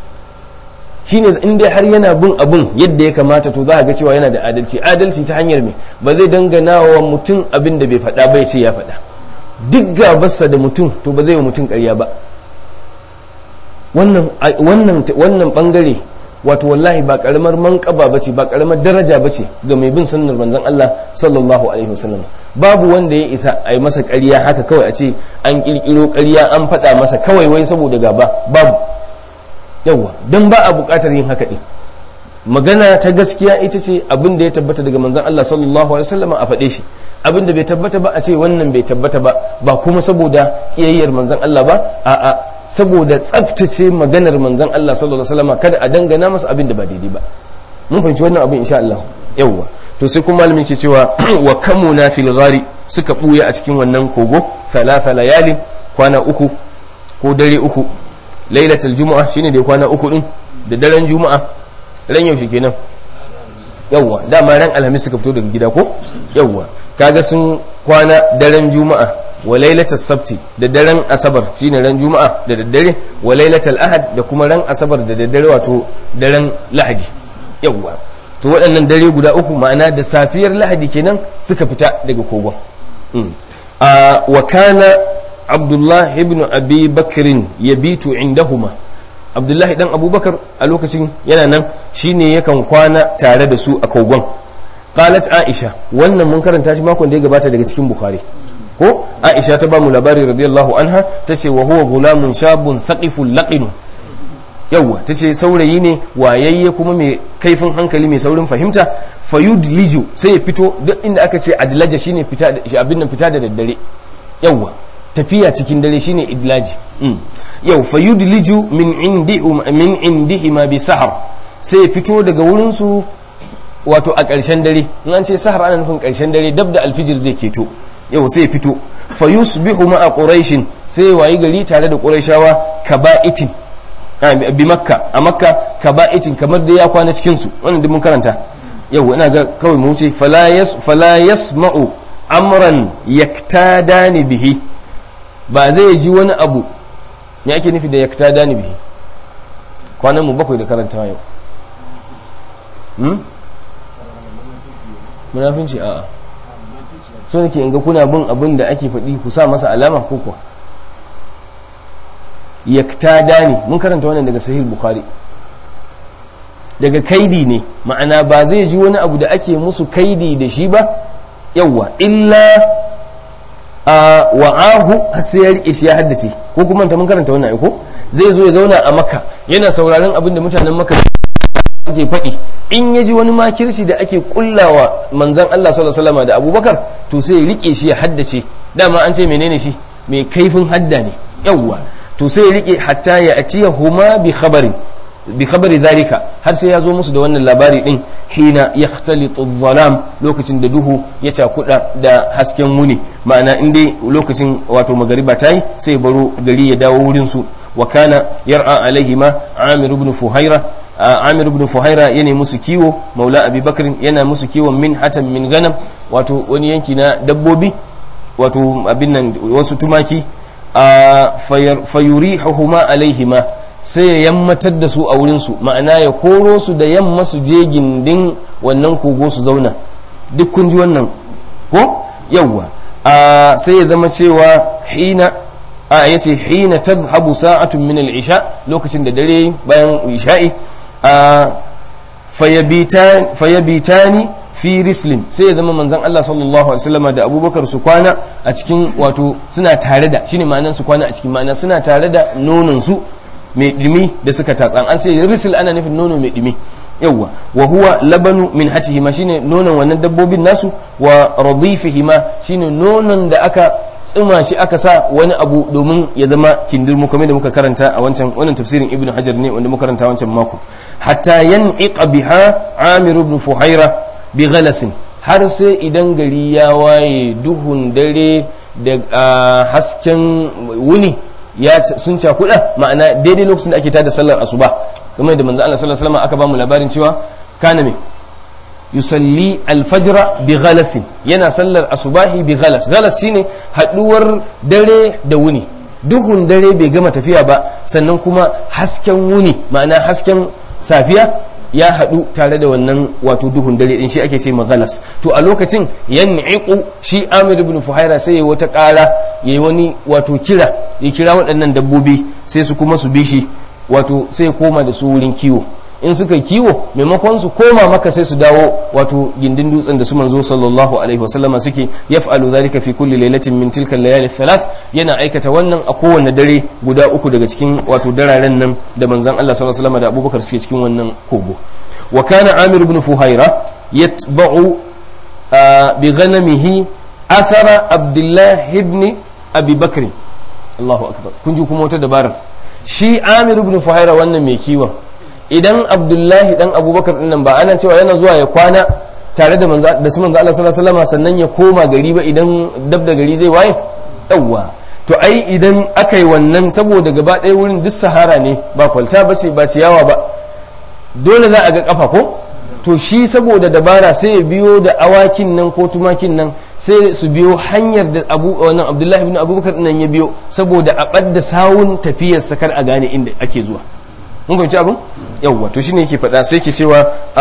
shine in dai har yana bin abun yadda ya kamata, to za ga cewa yana da adalci. adalci ta hanyar me? ba zai dangana wa mutum abin da bai faɗa ba ya ce ya faɗa. duk gabarsa da mutum to ba zai wa mutum ƙarya ba. wannan bangare wato wallahi ba karamar manƙaba bace, ba karamar daraja bace ga mai bin sunnar manzon Allah sallallahu alaihi wasallam. babu wanda ya isa a yi masa ƙarya haka kawai a ce an kirkiro ƙarya an faɗa masa kawai wai saboda gaba, babu. yawa, don ba a buƙatar yin haka ɗin. magana ta gaskiya ita ce abin da ya tabbata daga manzon Allah sallallahu alaihi wasallam a faɗe shi. abin da bai tabbata ba a ce wannan bai tabbata ba kuma saboda kiyayyar manzon Allah ba, a'a saboda tsaftace maganar manzon Allah sallallahu alaihi wasallam, kada a dangana masa abin da ba daidai ba. mun fahimci wannan abin insha Allah. yawwa, to sai kuma malamin ke cewa wa kamuna fil ghari, suka buya a cikin wannan kogo thalatha layali, kwana uku ko dare uku. lailatul jumu'a shine da kwana uku din da daren juma'a. ran yaushe kenan? yawwa, dama ran alhamis suka fito daga gida ko? yawwa, kaga sun kwana daren juma'a wa lailatul sabti da daren asabar shine ran juma'a da daddare, wa lailatul ahad da kuma ran asabar da daddare wato daren lahadi. yawwa, to waɗannan dare guda uku ma'ana da safiyar lahadi kenan suka fita daga kogon. wa kana abdullah ibn abi bakrin yabitu indahuma, abdullahi dan abubakar a lokacin yana nan shine yakan kwana tare da su a kogon. qalat aisha, wannan mun karanta shi makon da ya gabata daga cikin bukhari ko? aisha ta ba mu labari radiyallahu anha tace wa huwa gulamun shabun thaqiful laqin. yawwa, tace saurayi ne wayayye kuma mai kaifin hankali mai saurin fahimta. fayudliju, sai ya fito duk inda aka ce adlaja shine fita abin nan fita da daddare. yawwa, tafiya cikin dare shine idlaji. yau fayudliju min indihima bi sahar, sai ya fito daga wurin su wato a ƙarshen dare. in an ce sahar ana nufin ƙarshen dare dab da alfijir zai keto. yau sai ya fito fayusbihu ma'a quraishin, sai wayi gari tare da quraishawa kaba'itin bi makka, a makka kaba'itin, kamar da ya kwana cikin su. wannan da mun karanta. yau ina ga kawai mu wuce fala yasma'u amran yaktadani bihi, ba zai ji wani abu. Me ake nufi da yaktadani bihi? kwanan mu 7 da karantawa yau. Munafinci a'a, so nake in ga kuna bin abin da ake faɗi ku sa masa alama ko kuwa. Yaktadani mun karanta wannan daga sahih bukhari, daga kaidi ne, ma'ana ba zai ji wani abu da ake musu kaidi da shi ba, yawwa illa wa'ahu sai ya rike shi ya haddace. ko kuma ta mun karanta wannan aiko, zai zo ya zauna a Makka yana sauraron abin da mutanen Makka suke faɗi, in ya ji wani makirci da ake kullawa manzan Allah sallallahu alaihi wasallam da Abubakar, to sai ya rike shi ya haddace. dama an ce menene shi, mai kaifin hadda ne, yawwa to sai ya rike hatta ya atiya huma bi khabari zalika, har sai ya zo musu da wannan labari din, hina yakhtalitu adh-dhalam, lokacin da duhu ya cakuda da hasken wuni, ma'ana in dai lokacin wato magariba tayi sai baro gari ya dawo wurin su. wa kana yar'a alaihima Amir ibn Fuhaira, Amir ibn Fuhaira yana musu kiwo, maula Abi Bakr yana musu kiwon min hatan min ganam, wato wani yanki na dabbobi, wato abin nan wasu tumaki, fayurihuhuma alaihima, sai ya yammatar da su a wurinsu, ma'ana ya koro su da yamma su je gindin wannan kogo su zauna. duk kun ji wannan ko yawwa. sai ya zama cewa yace hina tadhhabu sa'atun min al-isha, lokacin da dare bayan isha'i, fayabitani fi rislin, sai ya zama manzon Allah sallallahu alaihi wasallam da Abubakar su kwana a cikin, wato suna tare da, shine ma'anar su kwana a cikin, ma'ana suna tare da nonon su mai dumi da suka tatsan. an sai risil ana nufin nono mai dumi, yawwa. wa huwa labanu min hatihima, shine nonon wannan dabbobin nasu, wa radifihima, shine nonon da aka tsima shi aka sa wani abu domin ya zama kindirmu, kamar da muka karanta a wannan tafsirin Ibn Hajar ne wanda muka karanta wancan mako. hatta yan'iqa biha Amir ibn Fuhaira bi ghalasin, har sai idan gari ya waye, duhun dare da hasken wuni ya sun cakuɗa, ma'ana daidai lokacin da ake tada sallar asuba, kamar da manzo Allah sallallahu alaihi wasallam aka ba mu labarin cewa kana me yusalli alfajra bi ghalasin, yana sallar asubahi bi ghalas. Ghalas shine haduwar dare da wuni, duhun dare bai gama tafiya ba, sannan kuma hasken wuni, ma'ana hasken safiya ya haɗu tare da wannan wato duhun dare din, shi ake ce maghalas. to a lokacin yan'iqu shi Amir ibn Fuhaira sai ya wata ƙara, yayi wani wato kira, ya kira waɗannan dabbobi sai su kuma su bi shi, wato sai koma da su wurin kiwo. in suka kiwo, maimakon su koma Maka sai su dawo wato gindin dutsen da su manzo sallallahu alaihi wasallama suke. yaf'alu dhalika fi kulli lailatin min tilka al-layali thalath, yana aikata wannan a kowanne dare guda 3 daga cikin wato dararen nan da manzon Allah sallallahu alaihi wasallama da Abubakar suke cikin wannan kogo. wa kana Amir ibn Fuhaira yatba'u bi ghanamihi athara Abdullah ibn Abi Bakr. Allahu akbar, kun ji kuma wata dabarar. shi Amir ibn Fuhaira wannan mai kiwon, idan Abdullahi dan Abubakar din nan ba ana cewa yana zuwa ya kwana tare da su manzo Allah sallallahu alaihi wasallam sannan ya koma gari ba idan dab da gari zai waye, yawwa. to ai idan aka yi wannan, saboda gaba ɗaya wurin duk sahara ne, ba kwalta bace ba ciyawa ba, dole za a ga kafa ko, to shi saboda dabara sai ya biyo da awakin nan ko tumakin nan, sai su biyo hanyar da wannan Abdullahi ibn Abubakar nan ya biyo, saboda a ɓadda sawun tafiyar sakar a gane inda ake zuwa. mun fahimci abin, yawwa. to shine yake faɗa, sai ke cewa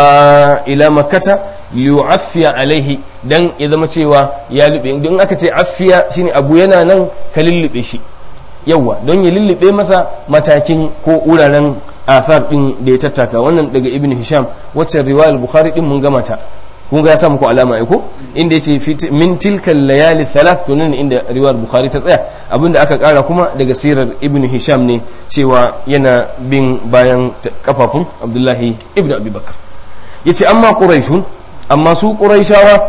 ila makkata yu'affiya alaihi, dan ya zama cewa ya lube. in aka ce affiya shine abu yana nan ka lullube shi, yawwa, don ya lullube masa matakin ko wuraren asar din da ya tattaka. wannan daga Ibn Hisham, wacce riwayar Bukhari din mun gama ta, kun ga ya sa muku alama ai ko, inda yace min tilkal layali thalath, to nan inda riwayar Bukhari ta tsaya. abinda aka kara kuma daga sirar Ibn Hisham ne, cewa yana bin bayan kafafun Abdullahi ibn Abi Bakr. yace amma quraishun, amma su quraishawa,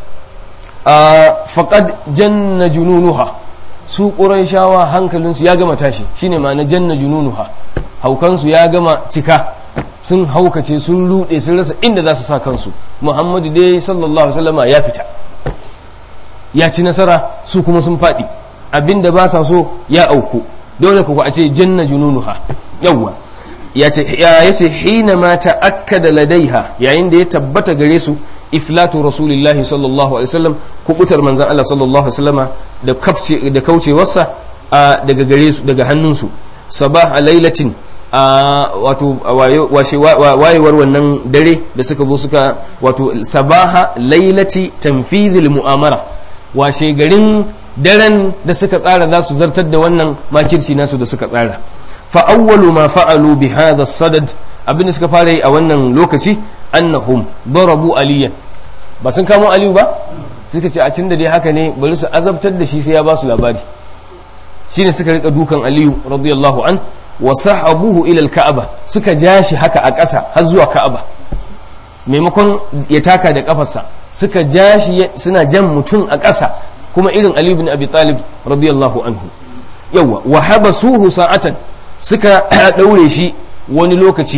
faqad janna jununuha, su quraishawa hankalinsu ya gama tashi, shine ma'ana janna jununuha, haukansu ya gama cika, sun haukace, sun rude, sun rasa inda za su sa kansu. Muhammadu dai sallallahu alaihi wasallama ya fita, ya ci nasara, su kuma sun faɗi, abinda ba sa so ya auku, dole ku a ce janna jununuha, yawwa. ya ce hina ma ta'akkada ladaiha, yayin da ya tabbata gare su iflatu rasulillahi sallallahu alaihi wasallam, kubutar manzon Allah sallallahu alaihi wasallama da kaucewarsa, daga gare su daga hannunsu sabah lailatin wato wayewar wannan dare da suka zo suka wato sabaha lailati tanfidhil mu'amara washe garin daren da suka tsara za su zartar da wannan makirci nasu da suka tsara fa awwalu ma fa'alu bi hadha as-sadad abin da suka fara yi a wannan lokaci annahum darabu aliyan ba sun kamo aliyu ba suka ce a tunda dai haka ne bari su azabtar da shi sai ya ba su labari shine suka rika dukan aliyu radiyallahu an wa sahabuhu ila al-ka'aba suka ja shi haka a ƙasa har zuwa ka'aba maimakon ya taka da kafarsa suka ja shi suna jan mutum a ƙasa kuma irin Ali bin Abi Talib radiyallahu anhu yawa wa habasuhu sa'atan suka daure shi wani lokaci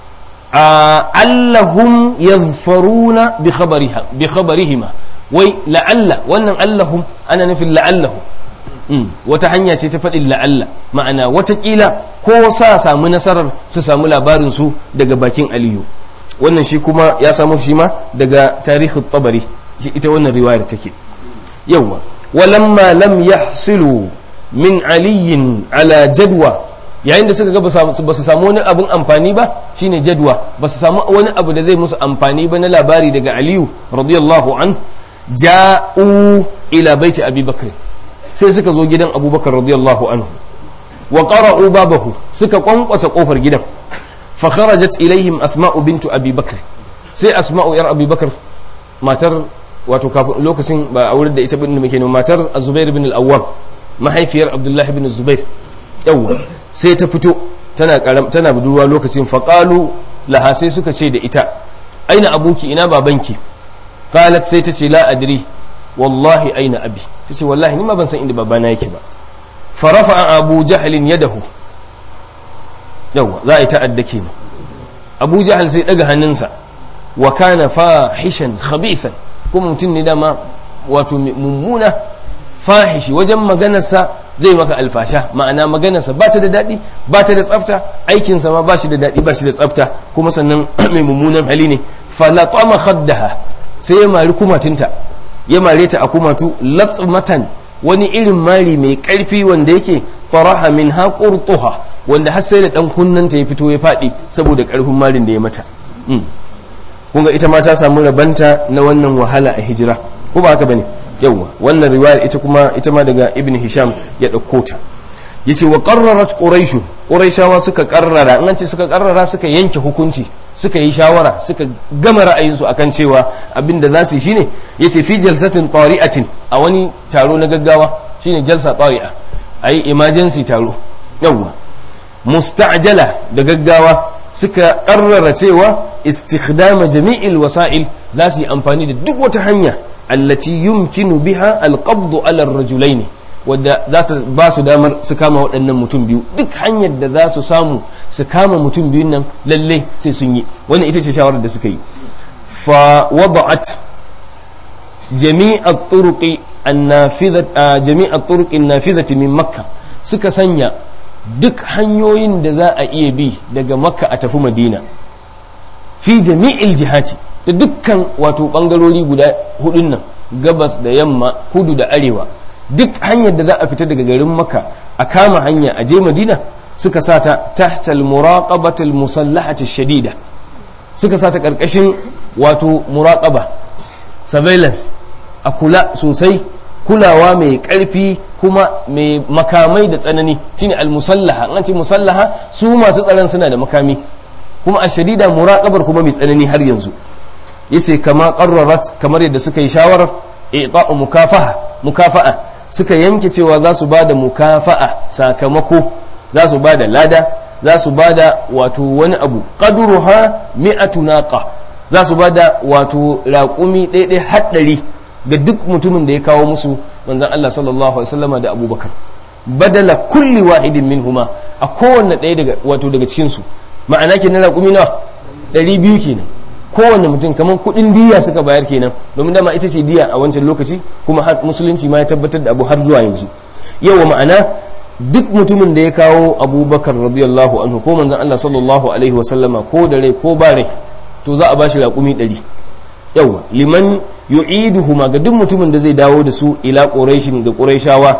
allahum yadhfaruna bi khabarihima wai la'alla wannan allahum ana nufin la'allahu wata hanya ce ta faɗin la'alla ma'ana watakila ko sa samu nasarar su samu labarin su daga bakin aliyu wannan shi kuma ya samu shi ma daga tarihin tabari ita wannan riwayar take yawa walamma lam yahsilu min aliyin ala jadwa yayin da suka ga ba su samu wani abin amfani ba shine jadwa ba su samu wani abu da zai musu amfani ba na labari daga aliyu radiyallahu an ja'u ila baiti abi bakr sai suka zo gidan abubakar radiyallahu anhu wa qara'u babahu suka kwankwasa kofar gidan fa kharajat ilaihim asma'u bintu abi bakr sai asma'u yar abi bakr matar wato kafin lokacin ba a wurin da ita bin da muke ne matar az-zubair bin al-awwam mahaifiyar abdullahi bin zubair yawa sai ta fito tana budurwa lokacin fa qalu laha sai suka ce da ita aina abuki ina babanki qalat sai ta ce la adri wallahi aina abi tace wallahi ni ma ban san inda babana yake ba fa rafa'a abu jahl yadahu yawa za a yi ta'addake mu abu jahl sai daga hannunsa wa kana fahishan khabithan kuma mutum ne dama wato mummuna fahishi wajen maganarsa zai maka alfasha ma'ana maganarsa ba ta da daɗi ba ta da tsafta aikinsa ma ba shi da daɗi ba shi da tsafta kuma sannan mai mummunan hali ne falatama khaddaha sai ya mari kumatunta ya mare ta a kumatu latmatan wani irin mari mai ƙarfi wanda yake taraha min haqurtuha wanda har sai da dan kunnanta ya fito ya faɗi saboda ƙarfin marin da ya mata kunga ita ma ta samu rabanta na wannan wahala a hijira ko ba haka bane yawa wannan riwayar ita ma daga ibn hisham ya dauko ta yace wa qarrarat quraishawa suka qarrara an ce suka qarrara suka yanke hukunci suka yi shawara suka gama ra'ayinsu akan cewa abinda za su yi shine yace fi jalsatin tari'atin a wani taro na gaggawa shine jalsa tari'a ayi emergency taro yawa musta'jala da gaggawa suka karrara cewa istikhdama jami'il wasa'il za su yi amfani da duk wata hanya allati yumkinu biha alqabdu ala ar-rajulaini wadda za ta ba su damar su kama waɗannan mutum biyu duk hanyar da za su samu su kama mutum biyun nan lalle sai sun yi wannan ita ce shawarar da suka yi fa wada'at jami'at turuqi an-nafidhati min makkah suka sanya duk hanyoyin da za a iya bi daga makka a tafi madina fi jami'il jihati da dukkan wato bangarori guda hudun nan gabas da yamma kudu da arewa duk hanyar da za a fita daga garin makka a kama hanya a je madina suka sata tahta al-muraqabati al-musallahati shadida suka sata karkashin wato muraqaba surveillance a kula sosai kulawa mai karfi kuma mai makamai da tsanani shine al-musallaha an ce musallaha su masu tsaron suna da makami kuma a shadida muraqabar kuma mai tsanani har yanzu yace kama qarrarat kamar yadda suka yi shawarar i'ta'u mukafa'a suka yanke cewa za su bada mukafa'a sakamako za su bada lada za su bada wato wani abu qadruha 100 naqa za su bada wato raƙumi ɗaiɗai haɗari ga duk mutumin da ya kawo musu manzon Allah sallallahu alaihi wasallam da Abubakar badala kulli wahidin minhuma a kowanne ɗaya daga cikin su ma'ana kenan raƙumi nawa 200 kenan kowanne mutum kamar kudin diya suka bayar kenan domin dama ita ce diya a wancan lokaci kuma har musulunci ma ya tabbatar da abu har zuwa yanzu yawa ma'ana duk mutumin da ya kawo Abubakar radiyallahu anhu ko manzon Allah sallallahu alaihi wasallama ko da rai ko ba rai to za a bashi raƙumi 100 yawa liman yu'iduhuma ga duk mutumin da zai dawo da su ila quraishin da quraishawa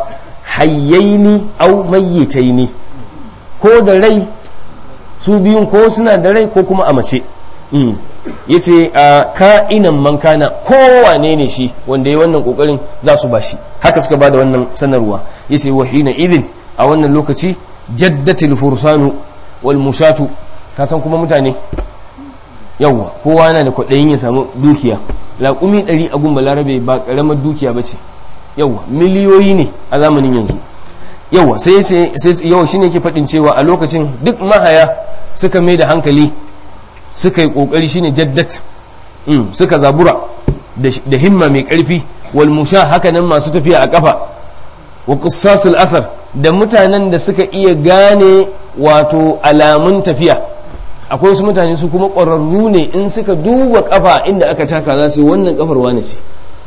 hayyaini aw mayyitaini, ko da rai su biyun, ko suna da rai ko kuma a mace. Yace ka'inan man kana, kowane ne shi wanda ya wannan kokarin za su bashi. Haka suka bada wannan sanarwa. Yace wa hina idin, a wannan lokaci jaddatil fursanu wal mushatu, ka san kuma mutane yawa kowa yana da kwaɗayin ya samu dukiya. Laƙumi 100 a gumba larabe ba ƙaramar dukiya ba ce, yawa miliyoyi ne a zamanin yanzu. Yawa sai yawa shine ke faɗin cewa a lokacin duk mahaya suka mai da hankali, suka yi ƙoƙari, shine jaddat, suka zabura da himma mai ƙarfi. Wal musha, haka nan masu tafiya a ƙafa. Wa qissasul athar, da mutanen da suka iya gane wato alamun tafiya. Akwai wasu mutane su kuma ƙwararru ne, in suka duba ƙafa inda aka taka za su yi wannan ƙafar wane ce.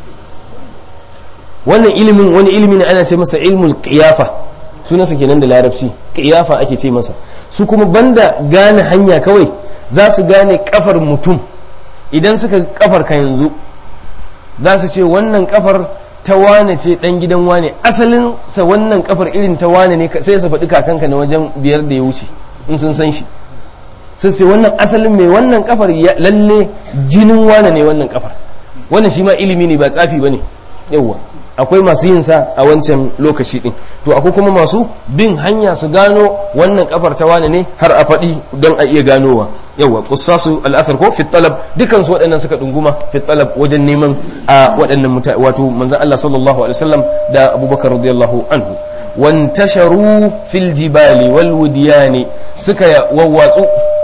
Wannan ilimin wani ilimi ne ana ce masa ilmul qiyafa, sunansa kenan da larabci, qiyafa ake ce masa. Su kuma banda gane hanya kawai, za su gane ƙafar mutum. Idan suka ƙafar ka yanzu za su ce wannan ƙafar ta wane ce, ɗan gidan wane, asalin sa wannan ƙafar irin ta wane ne, sai su faɗi kakanka na wajen 5 da ya wuce in sun san shi. Sai wannan asalin mai wannan kafar lalle jinin wane ne wannan kafar. Wannan shi ma ilimi ne, ba tsafi bane. Yawwa akwai masu yin sa a wancan lokaci din. To akwai kuma masu bin hanya su gano wannan kafar ta wane ne, har a faɗi don a iya ganowa. Yawwa qissasu al-athar ko fi talab, dukan su waɗannan suka dunguma fi talab wajen neman a waɗannan mutane, wato manzon Allah sallallahu alaihi wasallam da Abubakar radiyallahu anhu. Wantasharu fil jibali wal wudiyani, suka wawwatsu,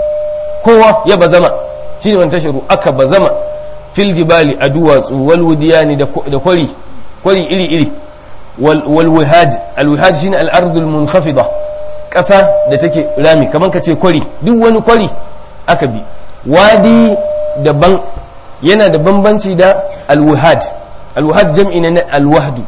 kowa ya bazama, shi ne wantasharu, aka bazama fil jibali, a duwatsu, wal wudiyani, da kwari iri-iri, wal wihad. Al wihad shine al ardul munkhafida, ƙasa da take rami, kamar ka ce kwari, duk wani kwari aka bi. Wadi daban, yana da bambanci da al wihad. Al wihad jam'i na al wahdu,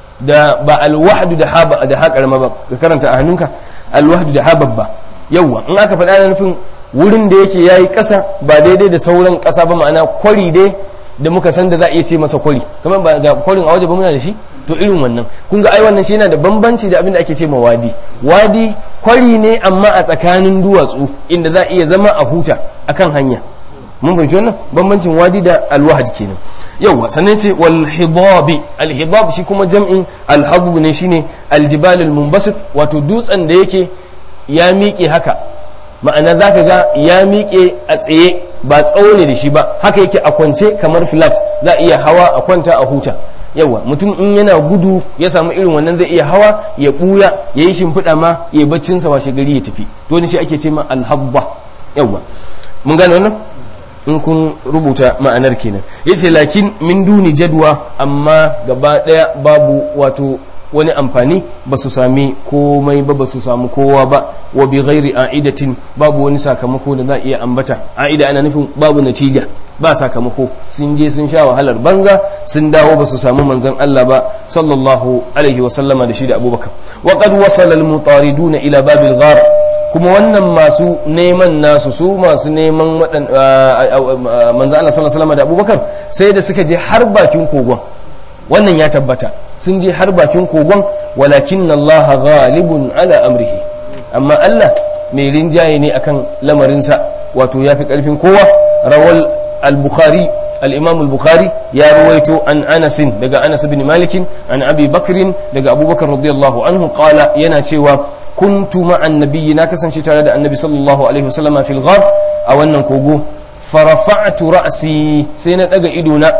da ba al wahdu da haba da haƙarma ba, ka karanta a hannunka, al wahdu da hababba. Yawwa in aka faɗa da nufin wurin da yake yayi ƙasa ba daidai da sauran ƙasa ba, ma'ana kwari dai da muka san da za a iya ce masa kwari, kamar ba ga kwarin a waje ba muna da shi, to irin wannan kun ga ai wannan shi yana da bambanci da abin da ake ce ma wadi. Wadi kwari ne amma a tsakanin duwatsu, inda za a iya zama a huta akan hanya. Mun fahimci wannan bambancin wadi da alwahad kenan. Yawwa sannan ce wal hidabi, al hidab shi kuma jam'in al hadb ne, shine al jibal al munbasit, wato dutsen da yake ya miƙe haka, ma'ana za ka ga ya miƙe a tsaye, ba tsawo ne da shi ba, haka yake a kwance kamar flat, za a iya hawa a kwanta a huta. Yawa mutum in yana gudu ya samu irin wannan zai iya hawa ya ɓuya, ya yi shimfiɗa ma ya yi baccinsa washe gari ya tafi. To ni shi ake ce ma alhabba. Yawa mun gane wannan in kun rubuta ma'anar kenan. Yace lakin min duni jadwa, amma gaba ɗaya babu wato wani amfani, ba su sami komai ba su samu kowa ba. Wa bi ghairi a'idatin, babu wani sakamako da za a iya ambata. A'ida ana nufin babu natija, ba sakamako. Sun je sun sha wahalar banza, sun dawo ba su samu manzon Allah ba sallallahu alaihi wa sallama da shi da Abubakar. Wa qad wasala al-mutariduna ila babil ghar, kuma wannan masu neman nasu, su masu neman manzon Allah sallallahu alaihi wa sallama da Abubakar, sai da suka je har bakin kogon. Wannan ya tabbata, sun je har bakin kogon. Walakin Allah ghalibun ala amrihi, amma Allah mai rinjaye ne akan lamarinsa, wato ya fi karfin kowa. Rawal al-Bukhari, al-Imam al-Bukhari ya ruwaito an Anas, daga Anas bin Malik, an Abi Bakr, daga Abubakar radiyallahu anhu, qala, yana cewa kuntu ma'an nabiyyi, na kasance tare da annabi sallallahu alaihi wasallam fil ghar, a wannan kogo. Farafa'tu ra'si, sai na daga ido na,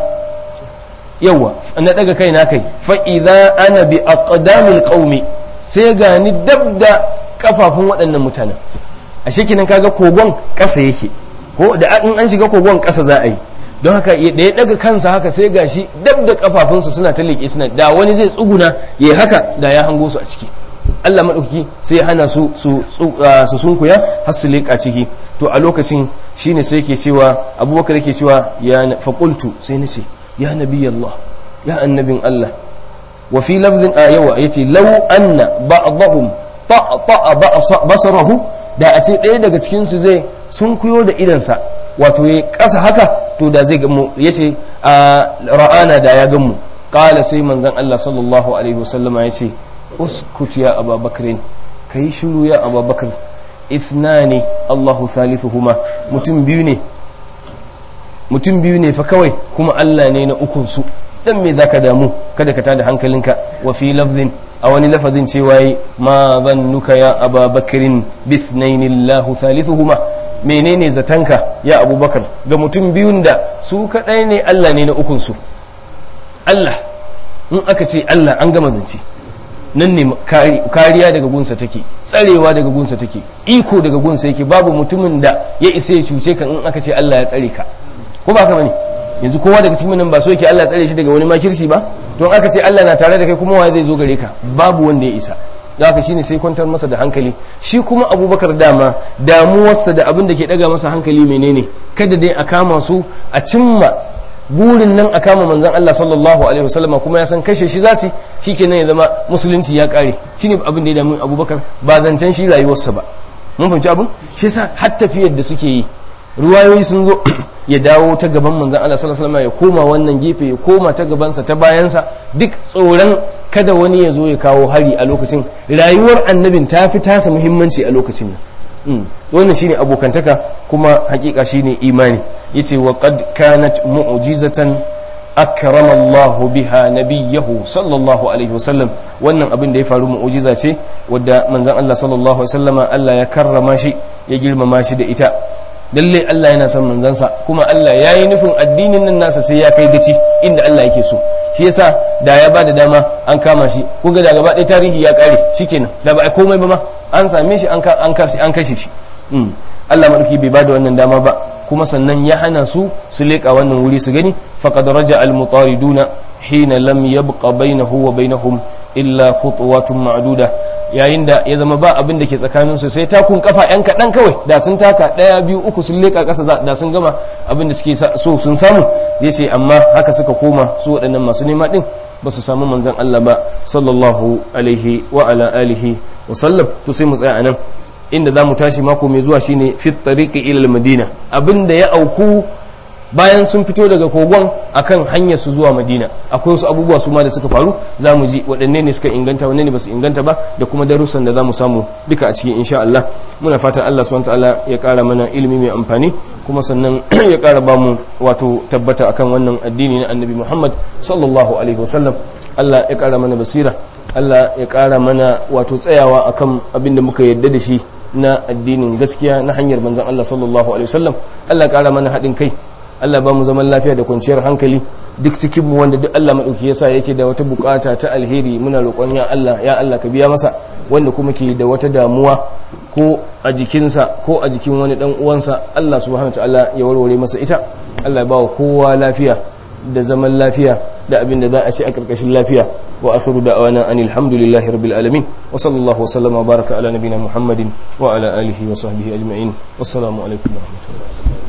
yawa na daga kai na kai. Fa idza ana bi aqdamil qaumi, sai ga ni dab da kafafun waɗannan mutanen. A shekinan kaga kogon ƙasa yake, ko da in an shiga kogon ƙasa za a yi, don haka da ya daga kansa haka sai gashi dab da kafafunsu suna ta leƙe, suna da wani zai tsuguna ya haka da ya hango su a ciki. Allah maɗauki sai hana su sunkuya har su leƙa ciki. To a lokacin shine sai yake cewa, Abubakar yake cewa, ya faqultu, sai nace ya nabiyallah, ya annabin Allah. Wa fi lafzin yawa yace law anna ba'dahum ta'a basarahu, da a ce ɗaya daga cikin su zai sunkuyo da idansa, wato ya ƙasa haka, to da zai gamu. Yace ra'ana, da ya gamu. Qala, sai manzon Allah sallallahu alaihi wasallama yace uskut ya ababakar kai shiru ya ababakar ithnani Allahu thalithuhuma mutum biyu ne fa kawai kuma Allah ne na ukun su dan me zaka damu kada ka tada hankalinka wa fi lafzin a wani lafazin cewa ma zannuka ya ababakrin bithnaini Allahu thalithuhuma menene zatanka ya abubakar ga mutum biyun da su kadai ne Allah ne na ukun su Allah in aka ce Allah an gama zance nan ne kariya daga gunsa take tsarewa daga gunsa take iko daga gunsa yake babu mutumin da ya isa ya cuce ka in aka ce Allah ya tsare ka ko ba ka bane yanzu kowa daga cikin nan ba so yake Allah ya tsare shi daga wani makirci ba don aka ce Allah na tare da kai kuma waye zai zo gare ka babu wanda ya isa da haka shine sai kwantar masa da hankali shi kuma abubakar dama damuwarsa da abin da ke daga masa hankali menene kada dai a kama su a cimma burin nan a kama manzon Allah sallallahu alaihi wasallam kuma ya san kashe shi zasu shikenan ya zama musulunci ya kare shine abin da ya damu abubakar ba zancen shi rayuwarsa ba mun fahimci abin shi yasa har tafiyar da suke yi ruwayoyi sun zo ya dawo ta gaban manzon Allah sallallahu alaihi wasallam ya koma wannan gefe ya koma ta gabansa ta bayansa duk tsoron kada wani ya zo ya kawo hari a lokacin rayuwar annabin ta fi tasa muhimmanci a lokacin nan wannan shine abokantaka kuma hakika shine imani yace wa qad kanat mu'jizatan akrama Allah biha nabiyahu sallallahu alaihi wasallam wannan abin da ya faru mu'jiza ce wadda manzon Allah sallallahu alaihi wasallama Allah ya karrama shi ya girmama shi da ita lalle Allah yana son manzansa kuma Allah ya yi nufin addinin nan nasa sai ya kai gaci inda Allah yake so shi yasa da ya bada dama an kama shi kun ga da gaba ɗaya tarihi ya kare shikenan da ba a komai ba ma an same shi an kashe shi Allah madauki bai bada wannan dama ba kuma sannan ya hana su leƙa wannan wuri su gani faqad raja al mutariduna hina lam yabqa bainahu wa bainahum illa khutuwatun ma'duda yayin da ya zama ba abin da ke tsakanin su sai takun kafa yan kaɗan kawai da sun taka 1 2 3 sun leƙa ƙasa da sun gama abin da suke so sun samu zai ce amma haka suka koma su waɗannan masu nema din ba su samu manzon Allah ba sallallahu alaihi wa ala alihi wa sallam to sai mu tsaya anan inda za mu tashi mako mai zuwa shine fit tariqi ila al-madina abinda ya auku bayan sun fito daga kogon akan hanyar su zuwa madina akwai wasu abubuwa su ma da suka faru za mu ji waɗanne ne suka inganta wanne ne ba su inganta ba da kuma darussan da za mu samu duka a cikin insha Allah muna fatan Allah subhanahu wataala ya ƙara mana ilimi mai amfani kuma sannan ya ƙara ba mu wato tabbata akan wannan addini na annabi Muhammad sallallahu alaihi wasallam Allah ya ƙara mana basira Allah ya ƙara mana wato tsayawa akan abin da muka yarda da shi na addinin gaskiya na hanyar manzon Allah sallallahu alaihi wasallam Allah ya ƙara mana haɗin kai Allah ba mu zaman lafiya da kwanciyar hankali duk cikin mu wanda duk Allah madauki yasa yake da wata bukata ta alheri muna roƙon ya Allah ka biya masa wanda kuma ke da wata damuwa ko a jikinsa ko a jikin wani dan uwansa Allah subhanahu wataala ya warware masa ita Allah ya ba wa kowa lafiya da zaman lafiya da abin da za a ci a karkashin lafiya wa akhiru da'wana anil hamdulillahi rabbil alamin wa sallallahu wa sallama baraka ala nabina muhammadin wa ala alihi wa sahbihi ajma'in wassalamu alaikum wa rahmatullahi